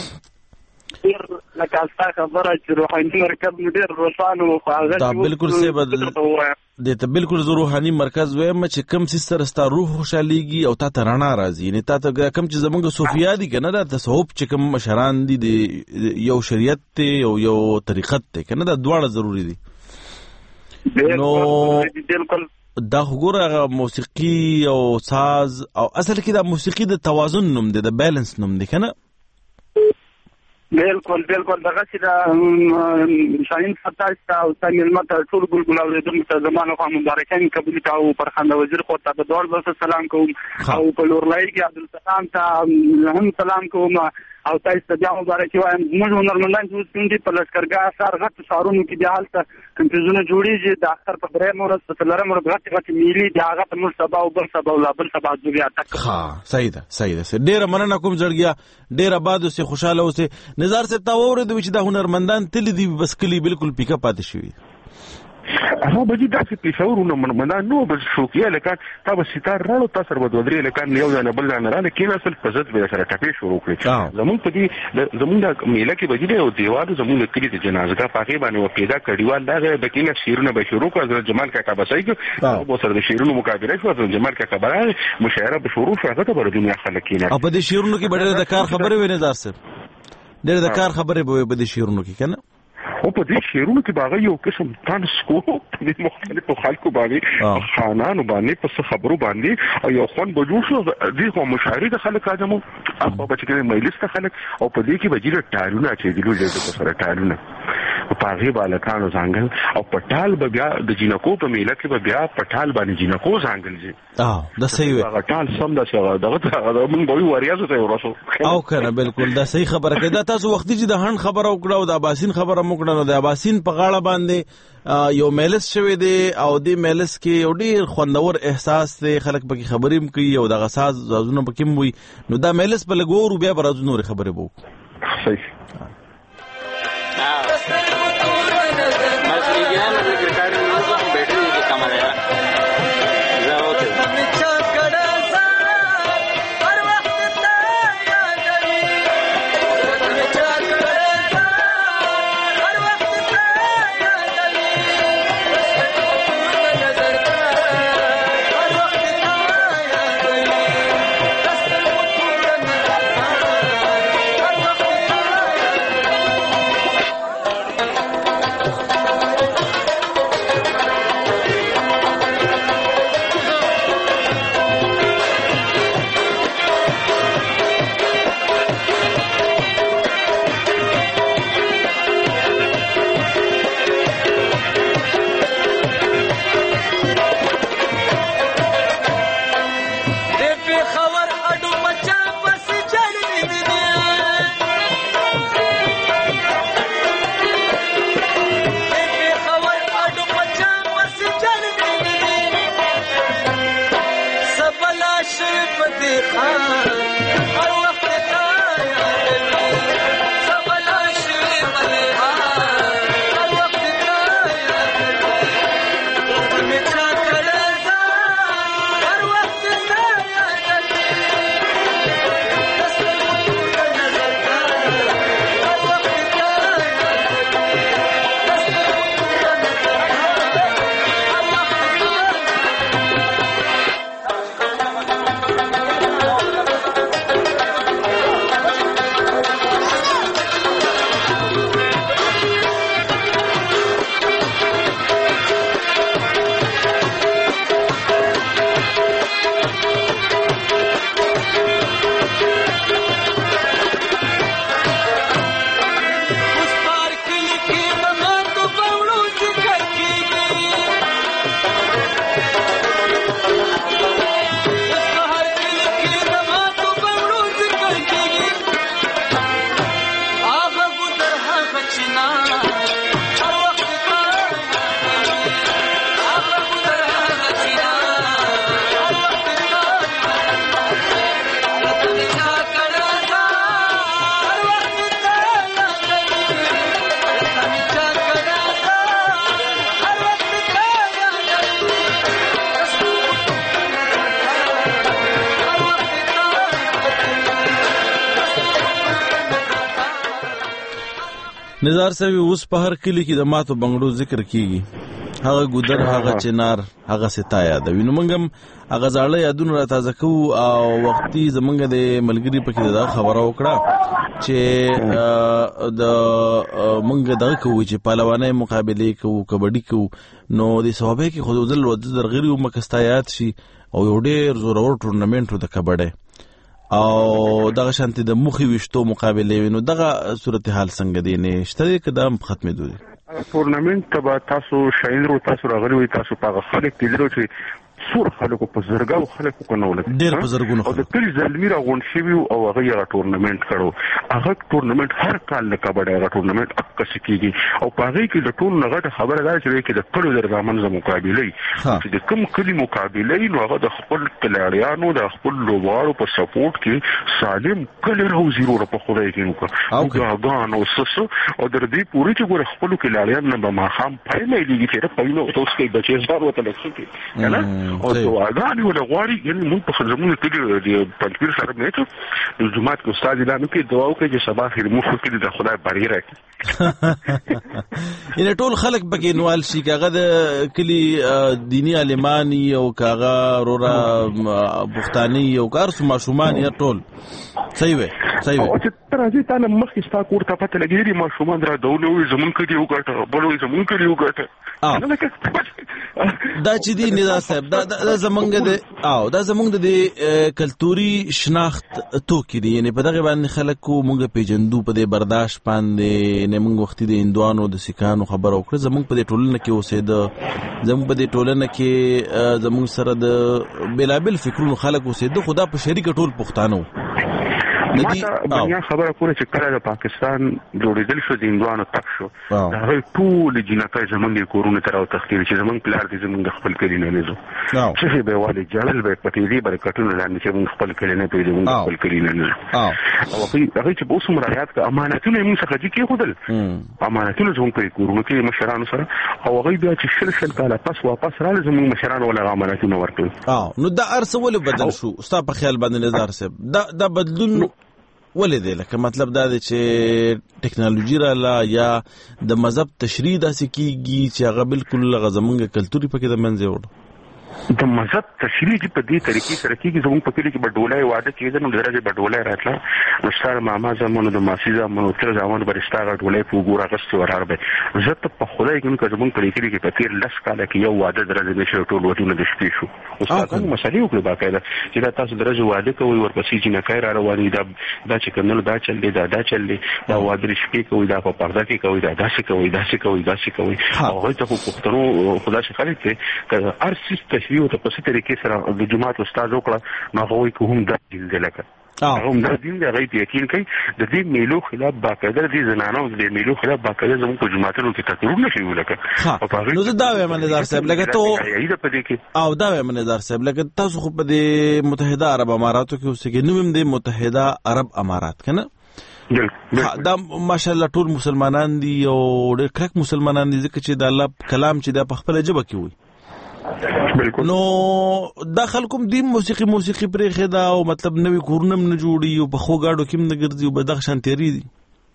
لکه تاسو خبره چې روحاني مرکز ډیر روښانه او هغه دا بالکل څه بدل دي ته بالکل زه روحاني مرکز وایم چې کم سره ستا روح خوشاليږي او تا ته رڼا راځي یعنی تا ته کم چې زمونږ صوفیا دي کنه دا تصوف چې کم مشران دي یو شریعت ته او یو طریقت ته کنه دا دواړه ضروری دي نو دا وګوره موسیقي او ساز او اصل کې دا موسیقي د توازن نوم دی د بیلانس نوم دی کنه بالکل دغه چې دا شاهین فتاش او تامل مت ټول ګلګل اوریدونکو ته زمانه خو مبارکان قبول کاو پر خنده وزیر خو ته د دوړ بس سلام کوم او په لورلای کې عبدالسلام ته هم سلام کوم او تاسو ته بیا مبارکي وایم موږ نورمندان چې څنګه په لشکرګاه سره غټ سارونو کې د حالت کنفیوژن جوړیږي د اختر په درې مورز په لاره مورز غټ میلي د هغه په مر سبا او بل سبا ځوګیا تک ها صحیح ده ډیر مننه کوم جړګیا ډیر آباد اوسه خوشاله اوسه نظر صاحب تا وره د چې د هنرمندان تل دي بس کلی بالکل پیکا پاتې شوی هغه به دا چې پیښورونه منه نو بس شوکیه لکه تا به ستار راو تاسو ور بدري لکه یو ځنه بل ځنه را لکه اصل فزت به سره ټپې شروع کړي زمون په دې زمون د میله کې بجې او دیوالو زمون د کلی د جنازه پاکي باندې و پیدا کړیوال دا د کینه شیرونه به شروع کړ جمال کاکا بسای کو او سره د شیرونو مقابله شو جمال کاکا برابر مشاعره به شروع شو هغه ته بر دنیا خلک کینه او په دې شیرونو کې ډېر د کار خبره ویني زار صاحب ډېر د کار خبره به په دې شیرونو کې کنه او په دې شیرونو کې باغ یو قسم تانس کو په مختلفو خلکو باندې خانانو باندې په خبرو باندې او یو خون بجوړ شو دې خو مشاعري د خلک راځمو په بچ کې مجلس ته خلک او په دې کې وجیره ټالونه چې دلو له سره ټالونه پاغي بالکانو ځانګل او پټال به بیا د جینکو په میله کې به بیا پټال باندې جینکو ځانګل شي دا صحیح وي هغه ټال سم دا څنګه دغه موږ به وریاض ته ورسو او کنه بالکل دا صحیح خبره کده تاسو وختي چې د هند خبره وکړه او د اباسین خبره وکړه نو د اباسین په غاړه باندې یو میلس شوی دی او د میلس کې یو ډیر خوندور احساس دی خلک پکې خبرې کوي او د غساز زازونه پکې وي نو دا میلس په لګور بیا برازو نور خبرې وو صحیح نظار صاحب اوس په هر کلی کې د ماتو بنگړو ذکر کیږي هغه ګودر هغه چنار هغه ستا یادوي نو موږ هم هغه ځاړه یادونه را تازه کوو او وختي زمونږ د ملګری پکې دا خبره وکړه چې د موږ دغه کوو چې پهلوانۍ مقابله کوو کبډي کوو نو د صحابه کې خود ځل ود درغری او مکستا یاد شي او یو ډېر زورور ټورنمنت د کبډي او دغه شانتي د مخي وشتو مقابله وینو دغه صورتحال څنګه دی نه شته کدام ختمې دوی ټورنمنت ته تاسو شاین رو تاسو راغلي وي تاسو په خلک تیلو چې څور خلکو په زرګاو خلکو کنول ډېر په زرګونو او د کلی زلمی را غون شي او هغه یو ټورنمنت کړو هغه ټورنمنت هر کال د کبډي هغه ټورنمنت اکس کیږي او په هغه کې د ټول نغټ خبره ده چې د کلو در زمانه مقابله چې د کوم کلی مقابله نو هغه د خپل کلاریانو د خپل لوبارو په سپورټ کې سالم کلی راو زیرو په خدای کې نو او غاغان او سس او در دې پوری چې ګور خپل کلاریان نه به ما خام پایلې لګي چې په نو تاسو کې بچي زار وته لکه کنه او دعاګانې ولا غواړي یعنی موږ په زمونږ کې د پنځپیر سره نه ته د جمعات کې استاد اعلان کوي دعا وکړي چې سبا خیر مو فکر د خدای بری راکړي یعنی ټول خلک پکې نوال شي کاغه د کلی دینی علمانی او کاغه رورا بوختانی او کار سو ماشومان یا ټول صحیح وي او چې تر ځي تا نه مخکې ستا کور ته پته لګېږي ماشومان را دونه وي زمونږ کلي وګټه بل وي زمونږ کلي وګټه دا چې دی ندا صاحب دا زمونږ د کلتوري شناخت توکي دي، یعنی په دغه باندې خلکو مونږ پیژندو په دې برداشت باندې نه مونږ وختي د هندوانو د سکانو خبره وکړه. زمونږ په دې ټولنه کې اوسېده، زمونږ په دې ټولنه کې زمونږ سره د بېلابېل فکرونو خلک اوسېده، خو دا په شریکه ټول پښتانه وو. ما ته بنیا خبره کوله چې کله د پاکستان جوړېدل شو د هندوانو تک شو د هغوی ټولې جینکۍ زمونږ کورونو ته راوتښتېدې چې زمونږ پلار دې زمونږ خپل کلي نه نه ځو، ښځې به یې والې ژړل به یې په تېزۍ برکتونو لاندې چې مونږ خپل کلي نه پرېږدو، مونږ خپل کلي نه نه ځو. او هغوی چې به اوس هم رعایت کړه، امانتونه یې مونږ څخه دي کېښودل، امانتونه زمونږ په کورونو کې مشرانو سره، او هغوی بیا چې شل کاله پس واپس راغله زمونږ مشرانو ول هغه امانتونه ورکړل. نو دا هر څه ولې بدل شو ستا په خیال باندې نظر صاحب؟ دا بدلون ولې دی؟ لکه مطلب دا دی چې ټکنالوژي رااله یا د مذهب تشریح داسې کېږي چې هغه بالکل هغه زمونږ کلتوري پکې د منځه وړو؟ د مذهب تشریح چې په دې طریقې سره کېږي، زمونږ په کلي کې به ډولۍ واده کېده نو د ورځې به ډولۍ راتله، نو ستا د ماما زامنو د ماسي زامنو تره زامنو به ستا هغه ډولۍ په اوږو راغستې ورار به. زه ته په خدای کوم که زمونږ په دې کلي کې په تېر 10 کاله کې یو واده د ورځې نه شو، ټول ودونه د شپې شو. استادانو مسلې وکړې باقاعده چې دا تاسو د ورځې واده کوئ، ورپسې جینکۍ را روانې دا چې کوم دا چل دی دا چل دی، دا واده د شپې کوئ، دا په پرده کې کوئ، دا داسې کوئ. هغوی ته خو پښتنو خو داسې خلک دی که هر څیز تشریح ورته په څه طریقې سره د جومات استاد وکړه نو هغوی که هم دا دین دی، لکه هغه هم دا دین دی، هغوی په یقین کوي د دې میلو خلاف باقاعده د دې زنانو د دې میلو خلاف باقاعده زموږ په جوماتونو کې تقریرونه شوي لکه. نو زه دا وایم نظر صاحب لکه دا وایم نظر صاحب لکه تاسو خو په دې متحده عرب اماراتو کې اوسېږئ، نو هم د متحده عرب امارات که نه؟ دا ماشاءالله ټول مسلمانان دي او ډېر کلک مسلمانان دي، ځکه چې د الله کلام چې دا په خپله ژبه کې وي. نو دا خلکو دی موسیقي پرېښې ده او مطلب نوې کورونه هم نه جوړي او په ښو ګاډو کې هم نه ګرځي او بدغه شان تېرې دي.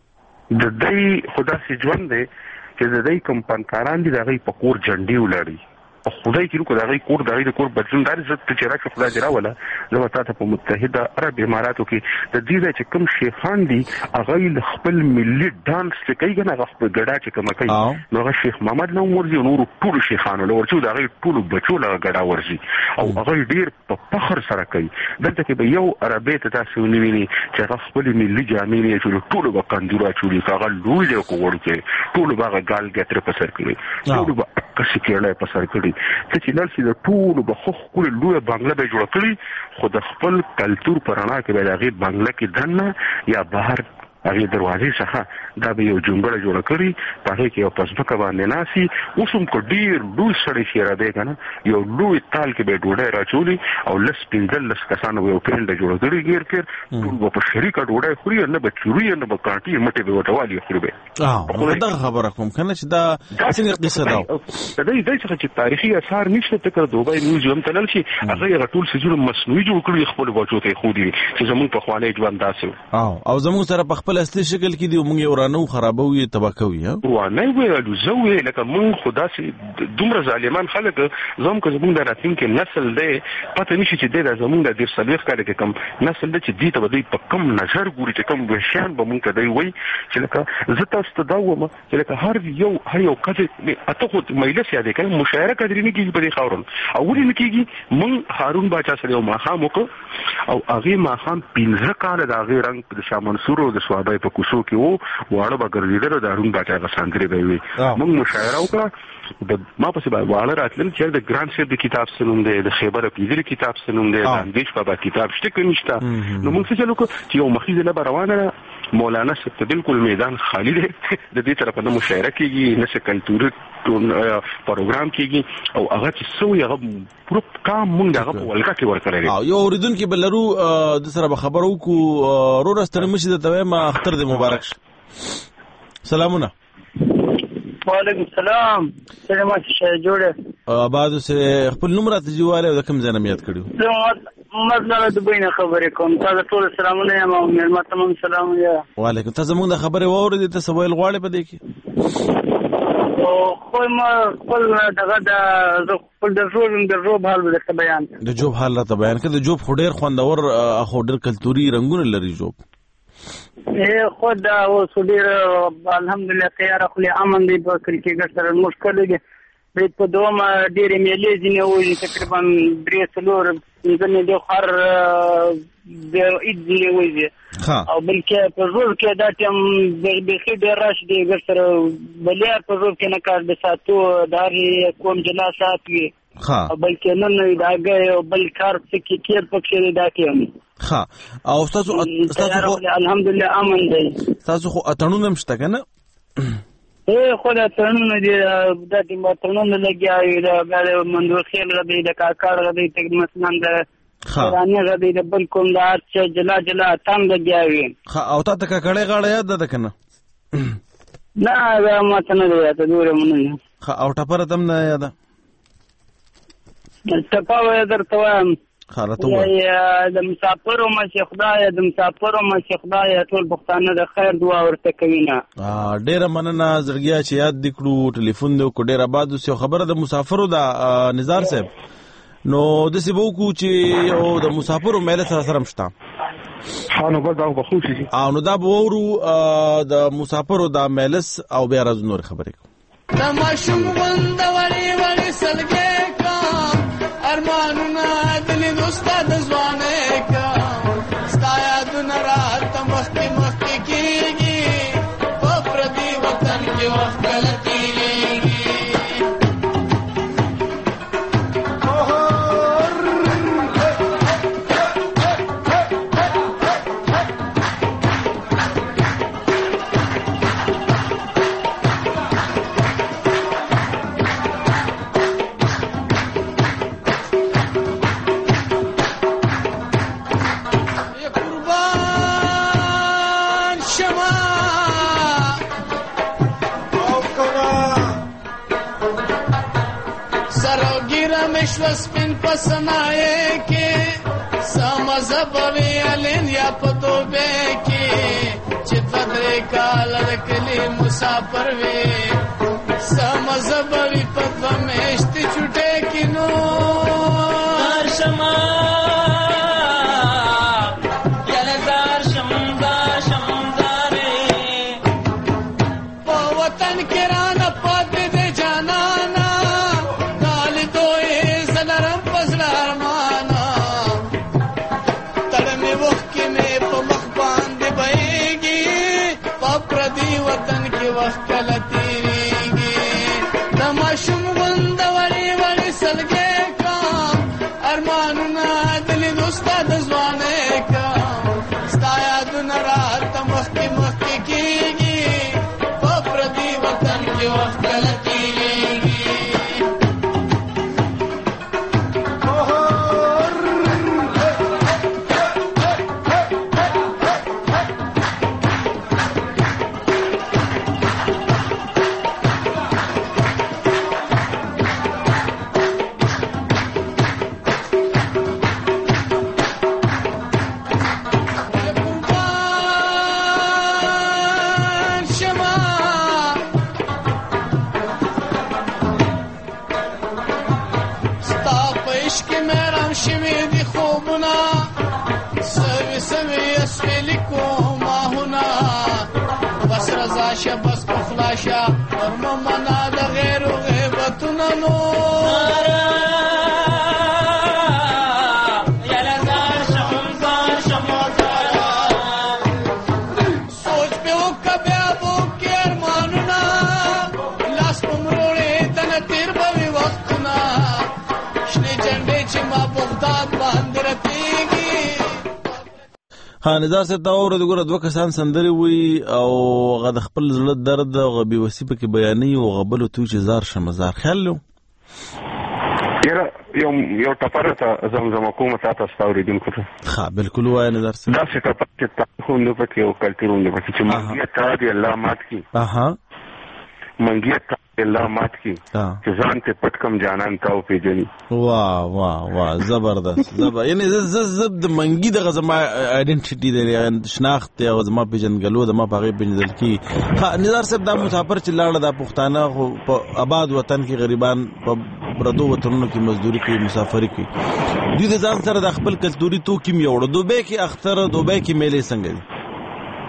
د دوی خو داسې ژوند دی چې د دوی کوم فنکاران دي د هغوی په کور جنډې ولاړي، خدای کې نو د هغوی کور د هغوی د کور بدلون دا زه ته چې راکړه خدای دې راوله زه به تا ته په متحده عرب اماراتو کې د دې ځای چې کوم شیخان دي هغوی له خپل ملي ډانس چې کوي که نه هغه خپل ګډا چې کومه کوي نو هغه شیخ محمد له هم ورځي او نورو ټولو شیخانو له ورځي او د هغوی ټولو بچو له ګډا ورځي او هغوی ډېر په فخر سره کوي. دلته کې به یو عربی ته تاسې ونه ویني چې هغه خپلې ملي جامې نه اچولي، ټولو به کندور اچولي، که هغه لوی دی که وړوکی، ټولو به هغه ګال ګترې په سر کړي، ټولو به کسې کېړی په سر کړي. ته چې لاړ شي د ټولو به ښه ښکلې لویه بنګله به یې جوړه کړي، خو د خپل کلتور په رڼا کې به د هغې بنګله کې دننه یا بهر هغې دروازې څخه دا به یو جونګړه جوړه کړي، په هغې کې یو په ځمکه باندې ناست وي. اوس هم که ډېر لوی سړی شي عربی که نه، یو لوی تال کې به یې ډوډۍ راچولي او 15 کسانو به یو پینډه جوړه کړي ګیر کیر، ټول به په شریکه ډوډۍ خوري، نه به چوري نه به کانټي مټې به ورته والي خوري به. دغه خبره کوم که نه چې دا څنګه قصه ده د دوی څخه چې تاریخي اثار نشته. ته که دوبۍ میوزیم ته لاړ شي هغه یې هغه ټول څیزونه مصنوعي جوړ کړي خپلو بچو ته یې ښودي چې زموږ پخوانی ژوند داسې و او زموږ سره په خپل اصلي شکل کې دي او موږ یې ورانه خرابوو یې تباه کوو. ورانه ویلو زه وې لکه موږ خو داسې دومره ظالمان خلک زه هم که زموږ د راتلونکي نسل دی پته نشي چې دی دا زموږ د 40 کاله کې کوم نسل دی چې دې ته به دوی په کوم نظر ګوري، چې کوم وحشیان به موږ ته دوی وایي چې لکه زه تاسو ته دا ووایم چې لکه هر یو ښځې اته خو مجلس یادې که نه مشاعره قدرې نه کېږي په دې خاورو او ولې نه کېږي. موږ هارون باچا سره یو ماښام وکړو او هغې ماښام 15 کاله د هغې رنګ د شاه منصور او د سوابۍ په کوڅو کې و، واړه به ګرځېدل او د هارون باچا هغه سندرې به یې وي. موږ مشاعره وکړه، ما پسې به واړه راتلل چې د ګران صاحب د کتاب څه نوم دی، د خیبر افریدي کتاب څه نوم دی، د اندیش بابا کتاب شته که نشته. نو موږ څه چل وکړو چې یو مخیزه لبه روانه ده، مولانا صاحب ته بالکل میدان خالی دی، د دې طرفه نه مشاعره کېږي نه څه کلتوري پروګرام کېږي او هغه چې څه وي هغه پوره کام موږ د هغه په ولکه کې ورکړی دی. یو اورېدونکي به لرو د سره به خبره وکړو. وروره ستړی مه شي درته وایم اختر دې مبارک شه. سلامونه. وعلیکم السلام. سلامات شه جوړه آباد اوسې. خپل نوم راته جوړه او د کوم ځای نه یاد کړو؟ مطلب د بینه خبرې کوم. تاسو ټول سلامونه یم او مېلمه ته هم سلام یم. وعلیکم. تاسو موږ د خبرې واورېدې، ته څه ویل غواړې په دې کې؟ خو ما خپل دغه د جوب حال درته بیان د جوب حال راته بیان کړه. د جوب خو ډېر خوندور خو ډېر کلتوري رنګونه لري جوب. خود اوس ډېر الحمدلله تیار خو امن دی په کرکټ سره مشکل دی په دومره ډېرې میلې ځینې وایي تقریبا 3-4 ځینې د هر عید ځینې وایي او بلکې په ژوند کې دا ټیم بیخي ډېر رش دی ګر سره بلیا په ژوند کې نه کار د ساتو د هر کوم جلا سات وي بلکې نن دا او بل کار څه کې پکې دا کې او تاسو الحمدلله امن دی تاسو خو اتڼونه مشته کنه خو دا ترنونه دي دا د ترنونه لګیاوي دا منډو خیل غدي د کاکړ غدي ته مثلا د رانه غدي د بل کوم دا چې جلا جلا تام لګیاوي او تا ته کاکړې غاړه یاد ده کنه نه دا ماته نه یاد ده دوره مونږ او ټپره تم نه یاد ټپاوه درته وایم خالته یا د مسافرو مشه خدای ټول پښتانه د خیر دعا ورته کوي نه ډیره مننه زړګیا چې یاد دکړو ټلیفون دې کو ډیر آباد اوسه خبره د مسافرو د نظر صاحب نو د سیبو کو چې او د مسافرو مېله سره مشتا نو دا به خو شي نو دا وورو د مسافرو د مېلس او بیا راز نور خبرې کو د ماشوم غوند وړي وړي سلګې کا ارمانونه دلی دوستا د ځوانه کا ستایا د نرات مخکې مخکې کیږي په پردي وطن کې وخت لکېږي سپین پسنائے کے سمزبوی علین یا پتوبے کی چتوترے کا لڑکلی مسافر وے سمزبوی پتو میشتی چھوٹے کنو شما یلدار شمدار شمدارے پا وطن کرانا پاتے دے جانانا وطن کی وقت لتیریږي د ماشوم غوند وړي وړي سلګې کا ارمانونه دلی دوستا د ځوانه کا ستایا د نرات مخکې مخکې کیږي په پردي وطن کی وقت لتیریږي بس کو خلاشا اور ممنا د غیر غیبتنا نو یلزار شمزار شمزار سوچ په وکبه ابو کې ارمانونه لاس کومروړې تن تیر به وختونه شنه جنډې چې ما بغداد باندې راتېږي نظر صاحب دا اورو دغه دوه کسان سندري وي او غد خپل زړه درد او غبي وسیبه کې بیانې او غبل تو چې زار شمزار خیال له یو ټپره ته زمزم حکومت تاسو ستوریدونکو ته ها بالکل وای نظر صاحب دا څه ټپره چې تاسو نو پکې او کلتورونه پکې چې مونږه ته دی الله مات کی مونږه ته الله مات کی چې ځان ته پټکم جانان تاو پیجنی واه زبردست یعنی زب د منګي د غزما ائیډنټیټی د شناخت او زما پیجنګلو د ما پغې پیجندل کی نظر صاحب دا مسافر چې لاړه د پښتانه په آباد وطن کې غریبان په پردو وطنونو کې مزدوري کوي مسافري کوي دوی د ځان سره د خپل کلتوري توکي میوړو دوبه کې اختر دوبه کې میلې څنګه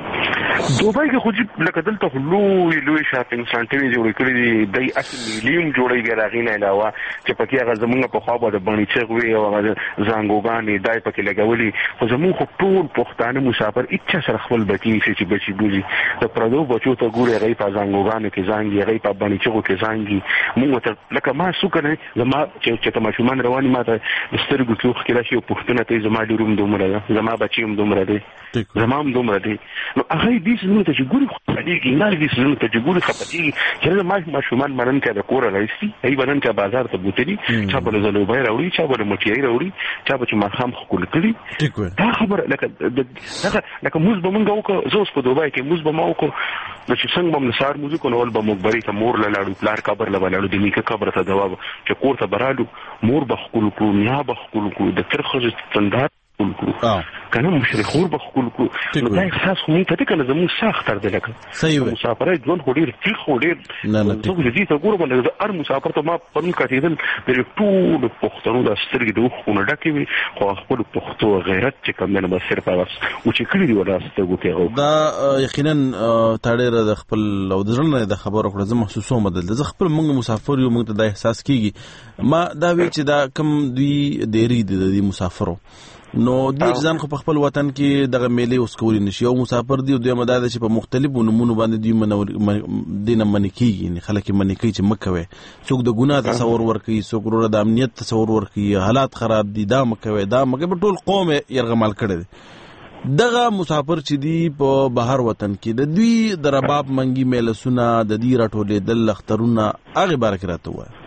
دوبای کې خو چې لکه دلته لوی شاپینګ سنټرونه جوړ کړي دي د اصلي مليون جوړي راغینه علاوه چې پکې هغه زمونږ په خوا باندې باندې چغوي او هغه زنګوګان دای پکې لګولي خو زمونږ خو ټول پښتانه مسافر اچھا سره خپل بچی چې بچی بوزي د پردو بچو ته ګوري غي په زنګوګان کې زنګي غي په باندې چغو کې زنګي موږ ته لکه ما سوکنه زما چې تماشومان رواني ماته سترګو کې وخت راشي او پښتنه ته زما د روم دومره ده زما بچیم دومره دي زما هم دومره دي نو هغه دې څه ته چې ګوري خو دې نه دې څه ته چې ګوري خپتي چې ما شومان مرن ته د کور راځي ای باندې ته بازار ته بوتري چا په زلو بای راوړي چا په مټي راوړي چا په ما خام خپل کړی دا خبر لکه موږ به مونږ وکړو زوس په دوبای کې موږ به ما وکړو چې څنګه موږ نثار موږ کو نو به موږ بری ته مور لاړو پلار قبر لاړو د نیکه قبر ته جواب چې کور ته برالو مور بخکل کو نه بخکل کو د ترخص تندار کنه مشرخور بخکل کو نو دا احساس خو مونږ ته کنه زموږ ساختر دی لکه صحیح وي مسافرای ځون خو ډیر تیخ خو ډیر نه څه دې ته ګورم د هر مسافر ته ما پرون کاتیدل د ټول پښتنو د سترګې د خونه ډکې وي خو خپل پښتو غیرت چې کوم نه بس صرف اوس او چې کړی دی ولا ستګو کې دا یقینا تاړه د خپل او د ځړنه د خبرو کړه زه محسوسوم د خپل مونږ مسافر یو مونږ ته د احساس کیږي ما دا وی چې دا کم دوی ډېری د مسافرو نو د ځان خو په خپل وطن کې دغه میلې اوس کولی نشي او مسافر دی او د مدار چې په مختلفو نمونه باندې دی دینه منی کیږي خلک منی کوي چې مکوي څوک د ګناه تصور ورکوي څوک ورو د امنیت تصور ورکوي حالات خراب دي دا مکوي دا مګر ټول قوم يرغمال کړي دغه مسافر چې دی په بهر وطن کې د دوی د رباب منګي میلسونه د دې راټولې د لخترونه هغه برکراته وای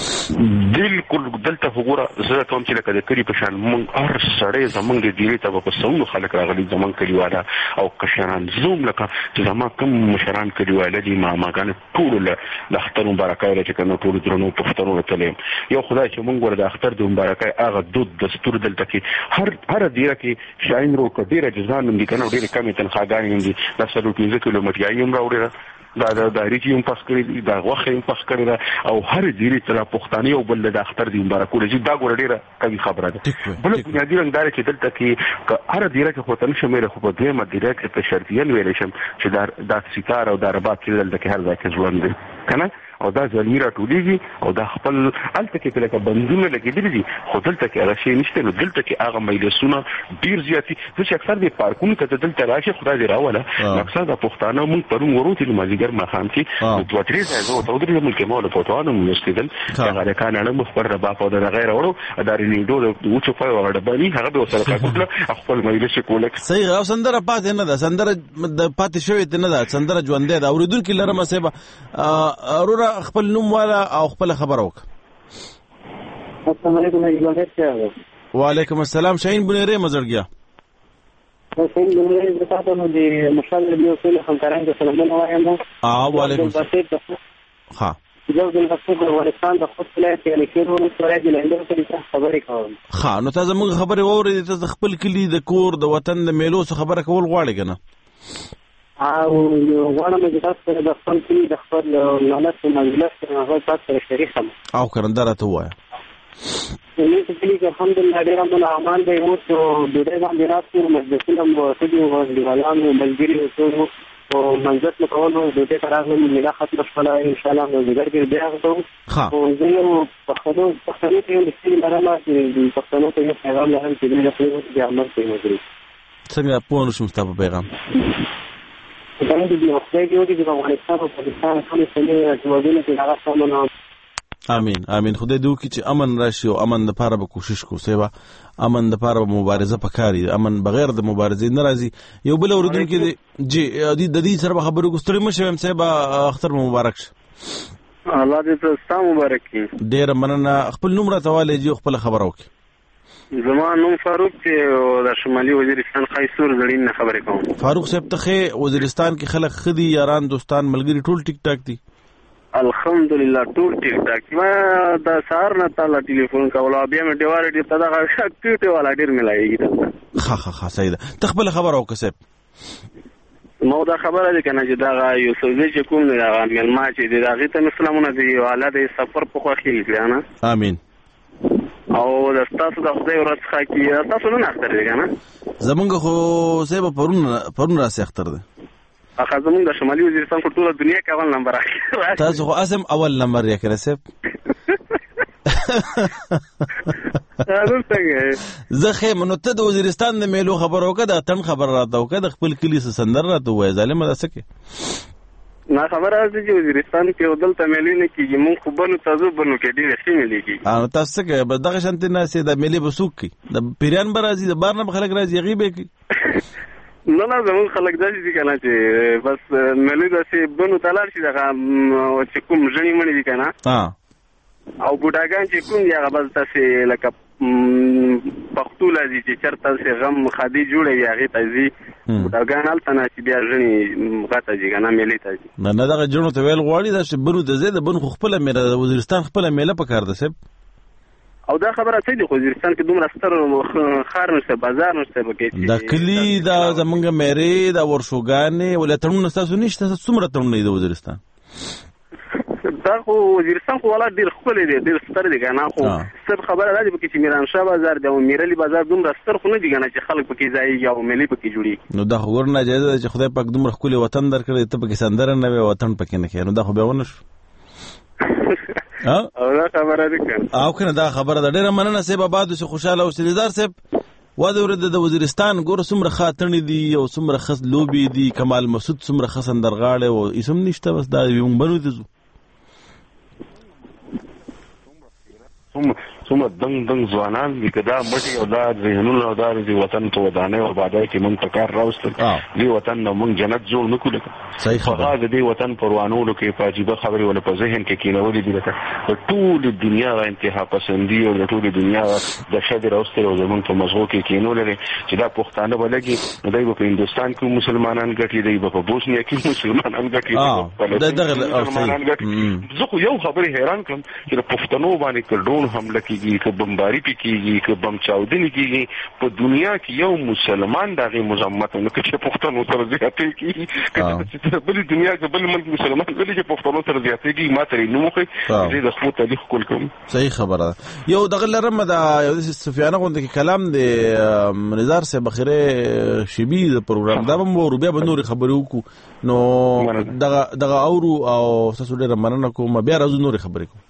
بالکل دلته وګوره زه کوم چې لکه د کری په شان مونږ هر سړی زمونږ د دیری ته په سونو خلک راغلي زمونږ کلیواله او کشران زوم لکه چې زما کوم مشران کلیواله دي ماګان ټول له اختر مبارکای چې کنه ټول درنو پښتنو ته یو خدای چې مونږ ور د اختر د مبارکای هغه دود دستور دلته کې هر دیره کې شاین رو کډیره جزان دي کنه ډیره کمی تنخواګان دي د 150 کیلومتر یې راوړي دا د ریچیم پاس کړی دا غوخه یې پاس کړی او هر دیری تر پښتاني او بل د اختر دی مبارکول چې دا ګور ډیره کوي خبره ده بل بنیادی رنګ دار چې دلته کې هر دیره کې هوتن شمیره خو په دې مدیره کې په شرطیل ویل شم چې دا سیتار او د رباط کې دلته کې هر ځای کې ژوند دی کنه او دا زلمیرا ټولیږي او دا خپل الته کې لکه بندونه لګېدلې دي خو دلته کې هغه شی نشته نو دلته کې هغه مجلسونه ډیر زیاتی چې اکثر د پارکونو ته دلته راشي خدای دې راوله اکثر د پښتانه مونږ پرون وروتي مازیګر مخام کې دوه درې ځای او درې ملک مولا پټوانو مستدل هغه کان اړه مخبر ربا په د غیر اورو دا رینیډو د وچو په وړه باندې هغه به سره کاټله خپل مجلس کولک صحیح او سندره پاتې نه ده سندره د پاتې شوې نه ده سندره ژوندې ده اوریدونکو لرمه سبا خپل نوم والا او خپل خبر وک السلام علیکم وعلیکم السلام شاهین بنيري مزړګیا شاهین بنيري د تاسو نو د مشال ریډیو سره همکاران د سلامونه وایم وعلیکم السلام ها یو د افغانستان د خپل ولایت کې لیکلو سره د لندن په خبرې کوم ها نو تاسو موږ خبرې ووري تاسو خپل کلی د کور د وطن د میلو څخه خبره کول غواړئ کنه او غواړم چې تاسو سره د خپل کلی د خپل ملت په مجلس هغه تاسو سره شریک شم او کرندره ته وایي نو چې کلی الحمدلله ډیر امن امان دی مو ته د دې باندې راځو مجلسونه مو سږي او دیوالانو ملګری او منځت نو کول د دې ترازو مله ختم شولا ان شاء الله نو زګر کې بیا غوښتو او زه یو په خپل ته یو لسي لرم چې په خپل ته یو پیغام لرم چې د خپل د عمل په مجري څنګه په نو شم تاسو پیغام دا د دې وخت کې یو د افغانستان او پاکستان ټول سره جوابونه چې هغه سمونه امين خدای دې وکړي چې امن راشي او امن لپاره به کوشش کوو سبا امن لپاره مبارزه پکاري امن بغیر د مبارزې ناراضي یو بل اوریدونکو جی د دې سره خبرو کوستړي مشم سبا اختر مبارک شه الله دې تاسو مبارک کړي ډیر مننه خپل نوم راته جی خپل خبرو کې زما نوم فاروق چې د شمالي وزیرستان خیسور زړین خبرې کوم فاروق صاحب ته وزیرستان کې خلک خدي یاران دوستان ملګری ټول ټیک ټاک دي الحمدلله ټول ټیک ټاک ما د سهار نه تعالی ټلیفون کول او بیا مې ډیواره دې ته دا اکټیوټي والا ډیر ملایږي ها سید تخبل خبر او کسب مو دا خبره ده کنه چې دا یو څه چې کوم نه دا ملما چې دا غیته اسلامونه دی والا د سفر په خو خېل کړه نه امين او د تاسو د خدای ورځ ښه کی تاسو نه اختر دی کنه زمونږ خو سبا پرون راسي اختر ده اخه زمونږ د شمالي وزیرستان په ټوله دنیا کې اول نمبر راځي. تاسو خو اسم اول نمبر یې کړی صاحب. زه خیم نو ته د وزیرستان د میلو خبر وکړه، د اتن خبر راته وکړه، د خپل کلي څه سندر راته ووایه. ظالمه ده څه کې نه خبره ده چې وزیرستان کې او دلته میلې نه کېږي. مونږ خو بنو تازو بنو کې ډېرې ښې میلې کېږي. تاسو څه کوئ؟ بس دغه شانتې ناستې د میلې به څوک کوي؟ د پیریان به راځي، د بار نه به خلک راځي، هغې به یې کوي. نه زمونږ خلک داسې دي که نه چې بس میلې داسې بنو ته لاړ شي، دغه چې کوم ژڼې مڼې دي که نه او بوډاګان چې کوم دي هغه بس داسې لکه پښتو لازي چې چېرته داسې غم خادي جوړه وي هغې ته ځي. بوډاګان هلته نه چې بیا ژڼې غته ځي که نه میلې ته ځي. نه دغه ژڼو ته ویل غواړي دا چې بنو ته ځي، د بنو خو خپله میله د وزیرستان خپله میله په کار ده صاحب. او دا خبره څه دي خو وزیرستان کې دومره ستر ښار نشته، بازار نشته پکې. دا کلي دا زمونږ میرې دا ورشوګانې ولې تړونونه ستاسو نشته؟ څومره تړونونه دي د وزیرستان؟ دا خو وزیرستان خو والا ډېر ښکلی دی، ډېر ستر دی که نه. خو صرف خبره دا ده پکې چې میرانشاه بازار دی او میرلي بازار دومره ستر خو نه دي که نه چې خلک پکې ځایږي او میلې پکې جوړېږي. نو دا خو ګوره ناجایزه ده چې خدای پاک دومره ښکلی وطن درکړی، ته پکې سندره نه وې وطن پکې نه کوې، نو دا خو بیا ونه شو. او دا خبره ده که او که نه دا خبره ده. ډېره مننه صاحب، آباد اوسې، خوشحاله اوسې. دیدار صاحب واده ورده د وزیرستان ګوره څومره ښه اتڼې دي او څومره ښه لوبې دي. کمال مسعود څومره ښه سندرغاړی او هېڅ هم نشته، بس دا موږ بنو ته ځو. څومره دنګ ځوانان دي که دا مټې او دا ذهنونه او دا وطن په ودانۍ او آبادۍ کې موږ په کار راوستل. دې وطن نه موږ جنت جوړ نه کړو. صحیح خبره. د دې وطن په روانولو کې په عجیبه خبرې ولې په ذهن کې کېنولې دي لکه د ټولې دنیا انتها پسندي او د ټولې دنیا د شد راوستل او زموږ په مزغو کې کېنولې چې دا پښتانه به لګي نو دی به په هندوستان کې مسلمانان ګټي، دی به په بوسنیا کې مسلمانان ګټي، مسلمانان ګټي. زه خو یو خبرې حیران کړم چې د پښتنو باندې که ډرون حمله کېږي، که بمباري پې کېږي، که بم چاودنې کېږي، په دنیا کې یو مسلمان د هغې مذمت نه کوي چې پښتنو سره زیاتې کېږي. که بلې دنیا کې بل ملک مسلمان ولې چې پښتنو سره زیاتې کېږي ما ته یې نه وښیي، زه د خپل تاریخ ښکل کوم. صحیح خبره ده. یو دغه لرمه ده یو داسې صوفیانه غوندې کې کلام دی نظار صاحب خیرې شبي د پروګرام دا به مو وورو، بیا به نورې خبرې وکړو. نو دغه اورو او ستاسو ډېره مننه کوم، بیا راځو نورې خبرې کوو.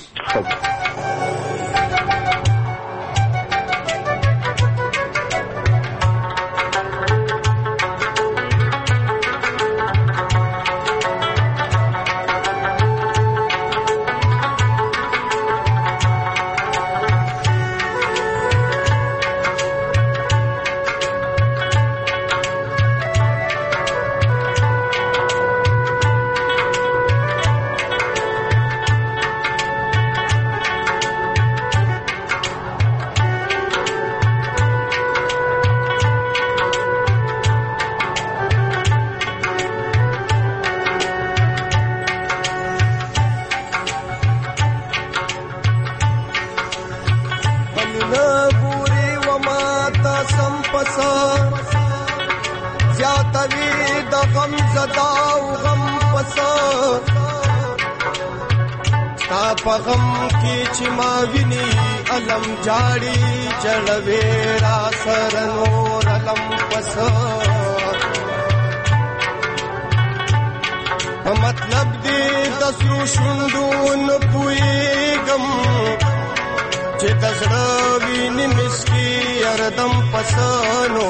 مطلب دې د سرو شوندو نه پوهېږم چې د زړه وینې مسکي اردم پسنو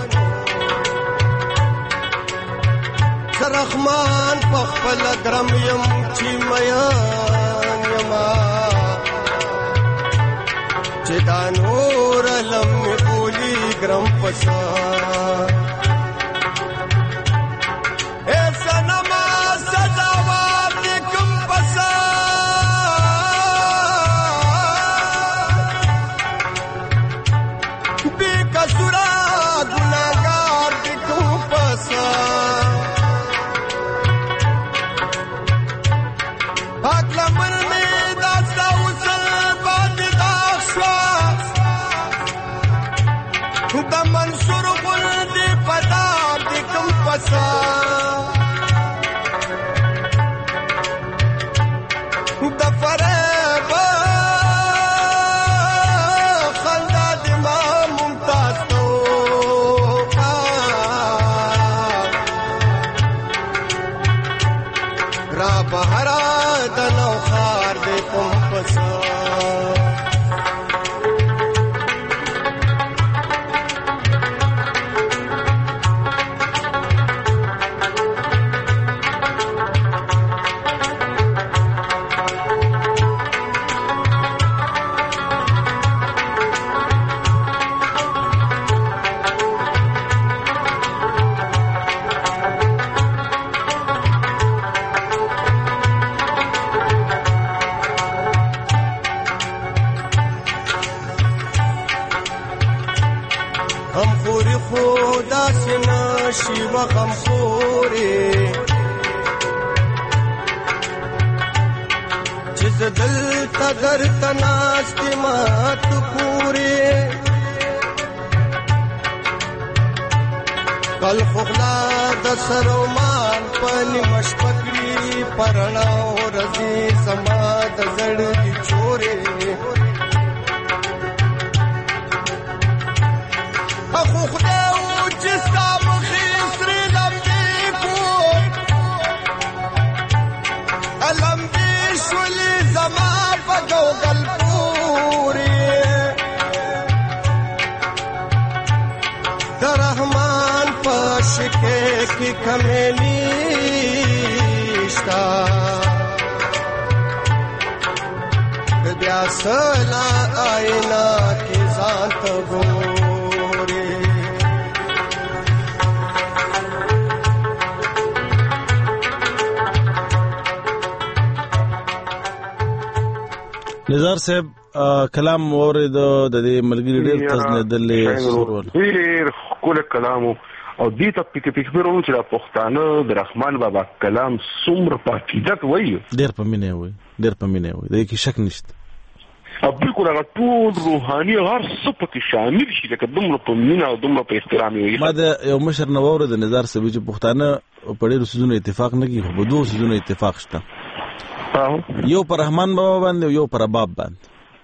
زه رحمان په خپله ګرم یم چې میان یما چې دا نور علم مې بولي ګرم پسن منصور غل را بهرا د نو خار دې پمپسا شیوه غمخوری چیز دل تا در تناستی مات پوری کل خغلا د سرومان پنی مشپکری پرناو رزی سما د زړ دی چوری اخو خداو جستا की कमेनीश्ता ब्यासला आईना की जात गोरे نزار صاحب کلام اورید د دې ملګری ډېر تزنیدلې سرور ډېر کول کلامو او دې ته پکې ورونو چې پښتانه د رحمان بابا کلام څومره پاکیدت وایي ډېر په مینه وایي د کې شک نشته او بالکل هغه ټول روحاني هر څه پکې شامل شي لکه دومره په مینه او دومره په احترام وایي ما د یو مشر نو اورید نظر سوي چې پښتانه په ډېرو سيزونو اتفاق نه کوي خو په دوه سيزونو اتفاق شته یو پر رحمان بابا باندې یو پر باب باندې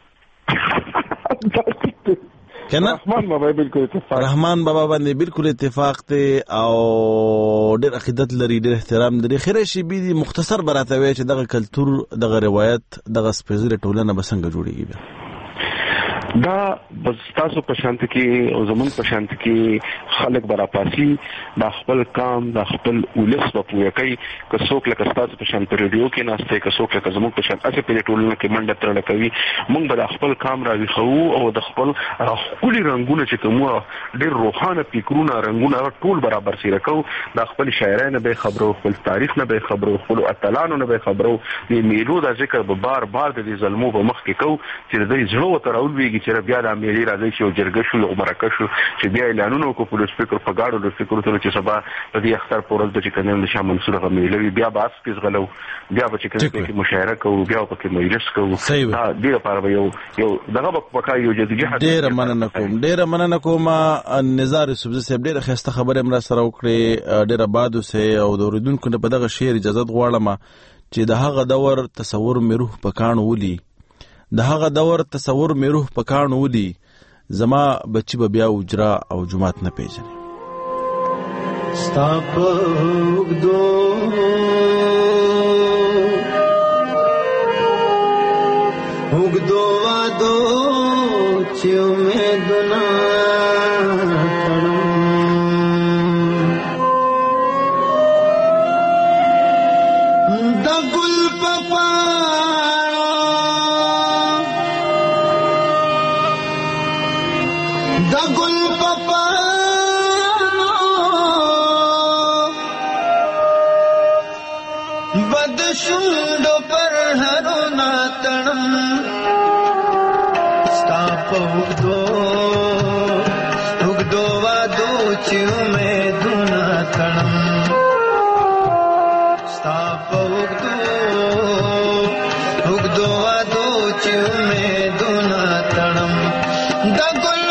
کنه رحمان بابا باندې بالکل اتفاق ته او ډېر عقیدت لري ډېر احترام لري خیره شي بي مختصر براتوي چې دغه کلچر دغه روایت دغه سپېڅلې ټولنه بسنګ جوړيږي دا بس تاسو په شانت کې او زمون په شانت کې خلک برا پاسي د خپل کام د خپل ولس په پوهه کوي که څوک لکه تاسو په شانت ریډیو کې ناشته که څوک لکه زمون په شانت اته په ټولنه کې منډه ترړه کوي مونږ به خپل کام راوي خو او د خپل خولي رنگونه چې کوم ډېر روحانه فکرونه رنگونه ټول برابر سي راکو د خپل شاعرانه به خبرو خپل تاریخ نه به خبرو خپل اتلانو نه به خبرو د میلو د ذکر به بار د ظلمو په مخ کې کو چې د زړه وترول ویږي چې بیا د امیر راځي چې جرګه شو او مرکه شو چې بیا اعلانونه کو په سپیکر په گاډو د فکر ته چې سبا د دې اختر پورل د چې کنه د شاه منصور غمیلوي بیا باس کې غلو بیا به چې کنه مشاعره کو بیا په کې مجلس کو دا دې لپاره یو دغه په کای یو جدي جهاد ډېر مننه کوم نظر سبزه صاحب ډېر خسته خبره مر سره وکړي ډېر آباد سه او د اوریدونکو په دغه شعر اجازه غواړم چې د هغه دور تصور مې روح پکانو ولي د هغه دور تصور مې روح پکانو ولي زما بچي به بیا اجرا او جماعت نه پیژني ستاپ وګدو وادو چې امیدونه د ګل په شوندو پر هرونا تړم ستا په وګدو وادو چې امیدونه تړم ستا په وګدو وادو چې امیدونه تړم د ګل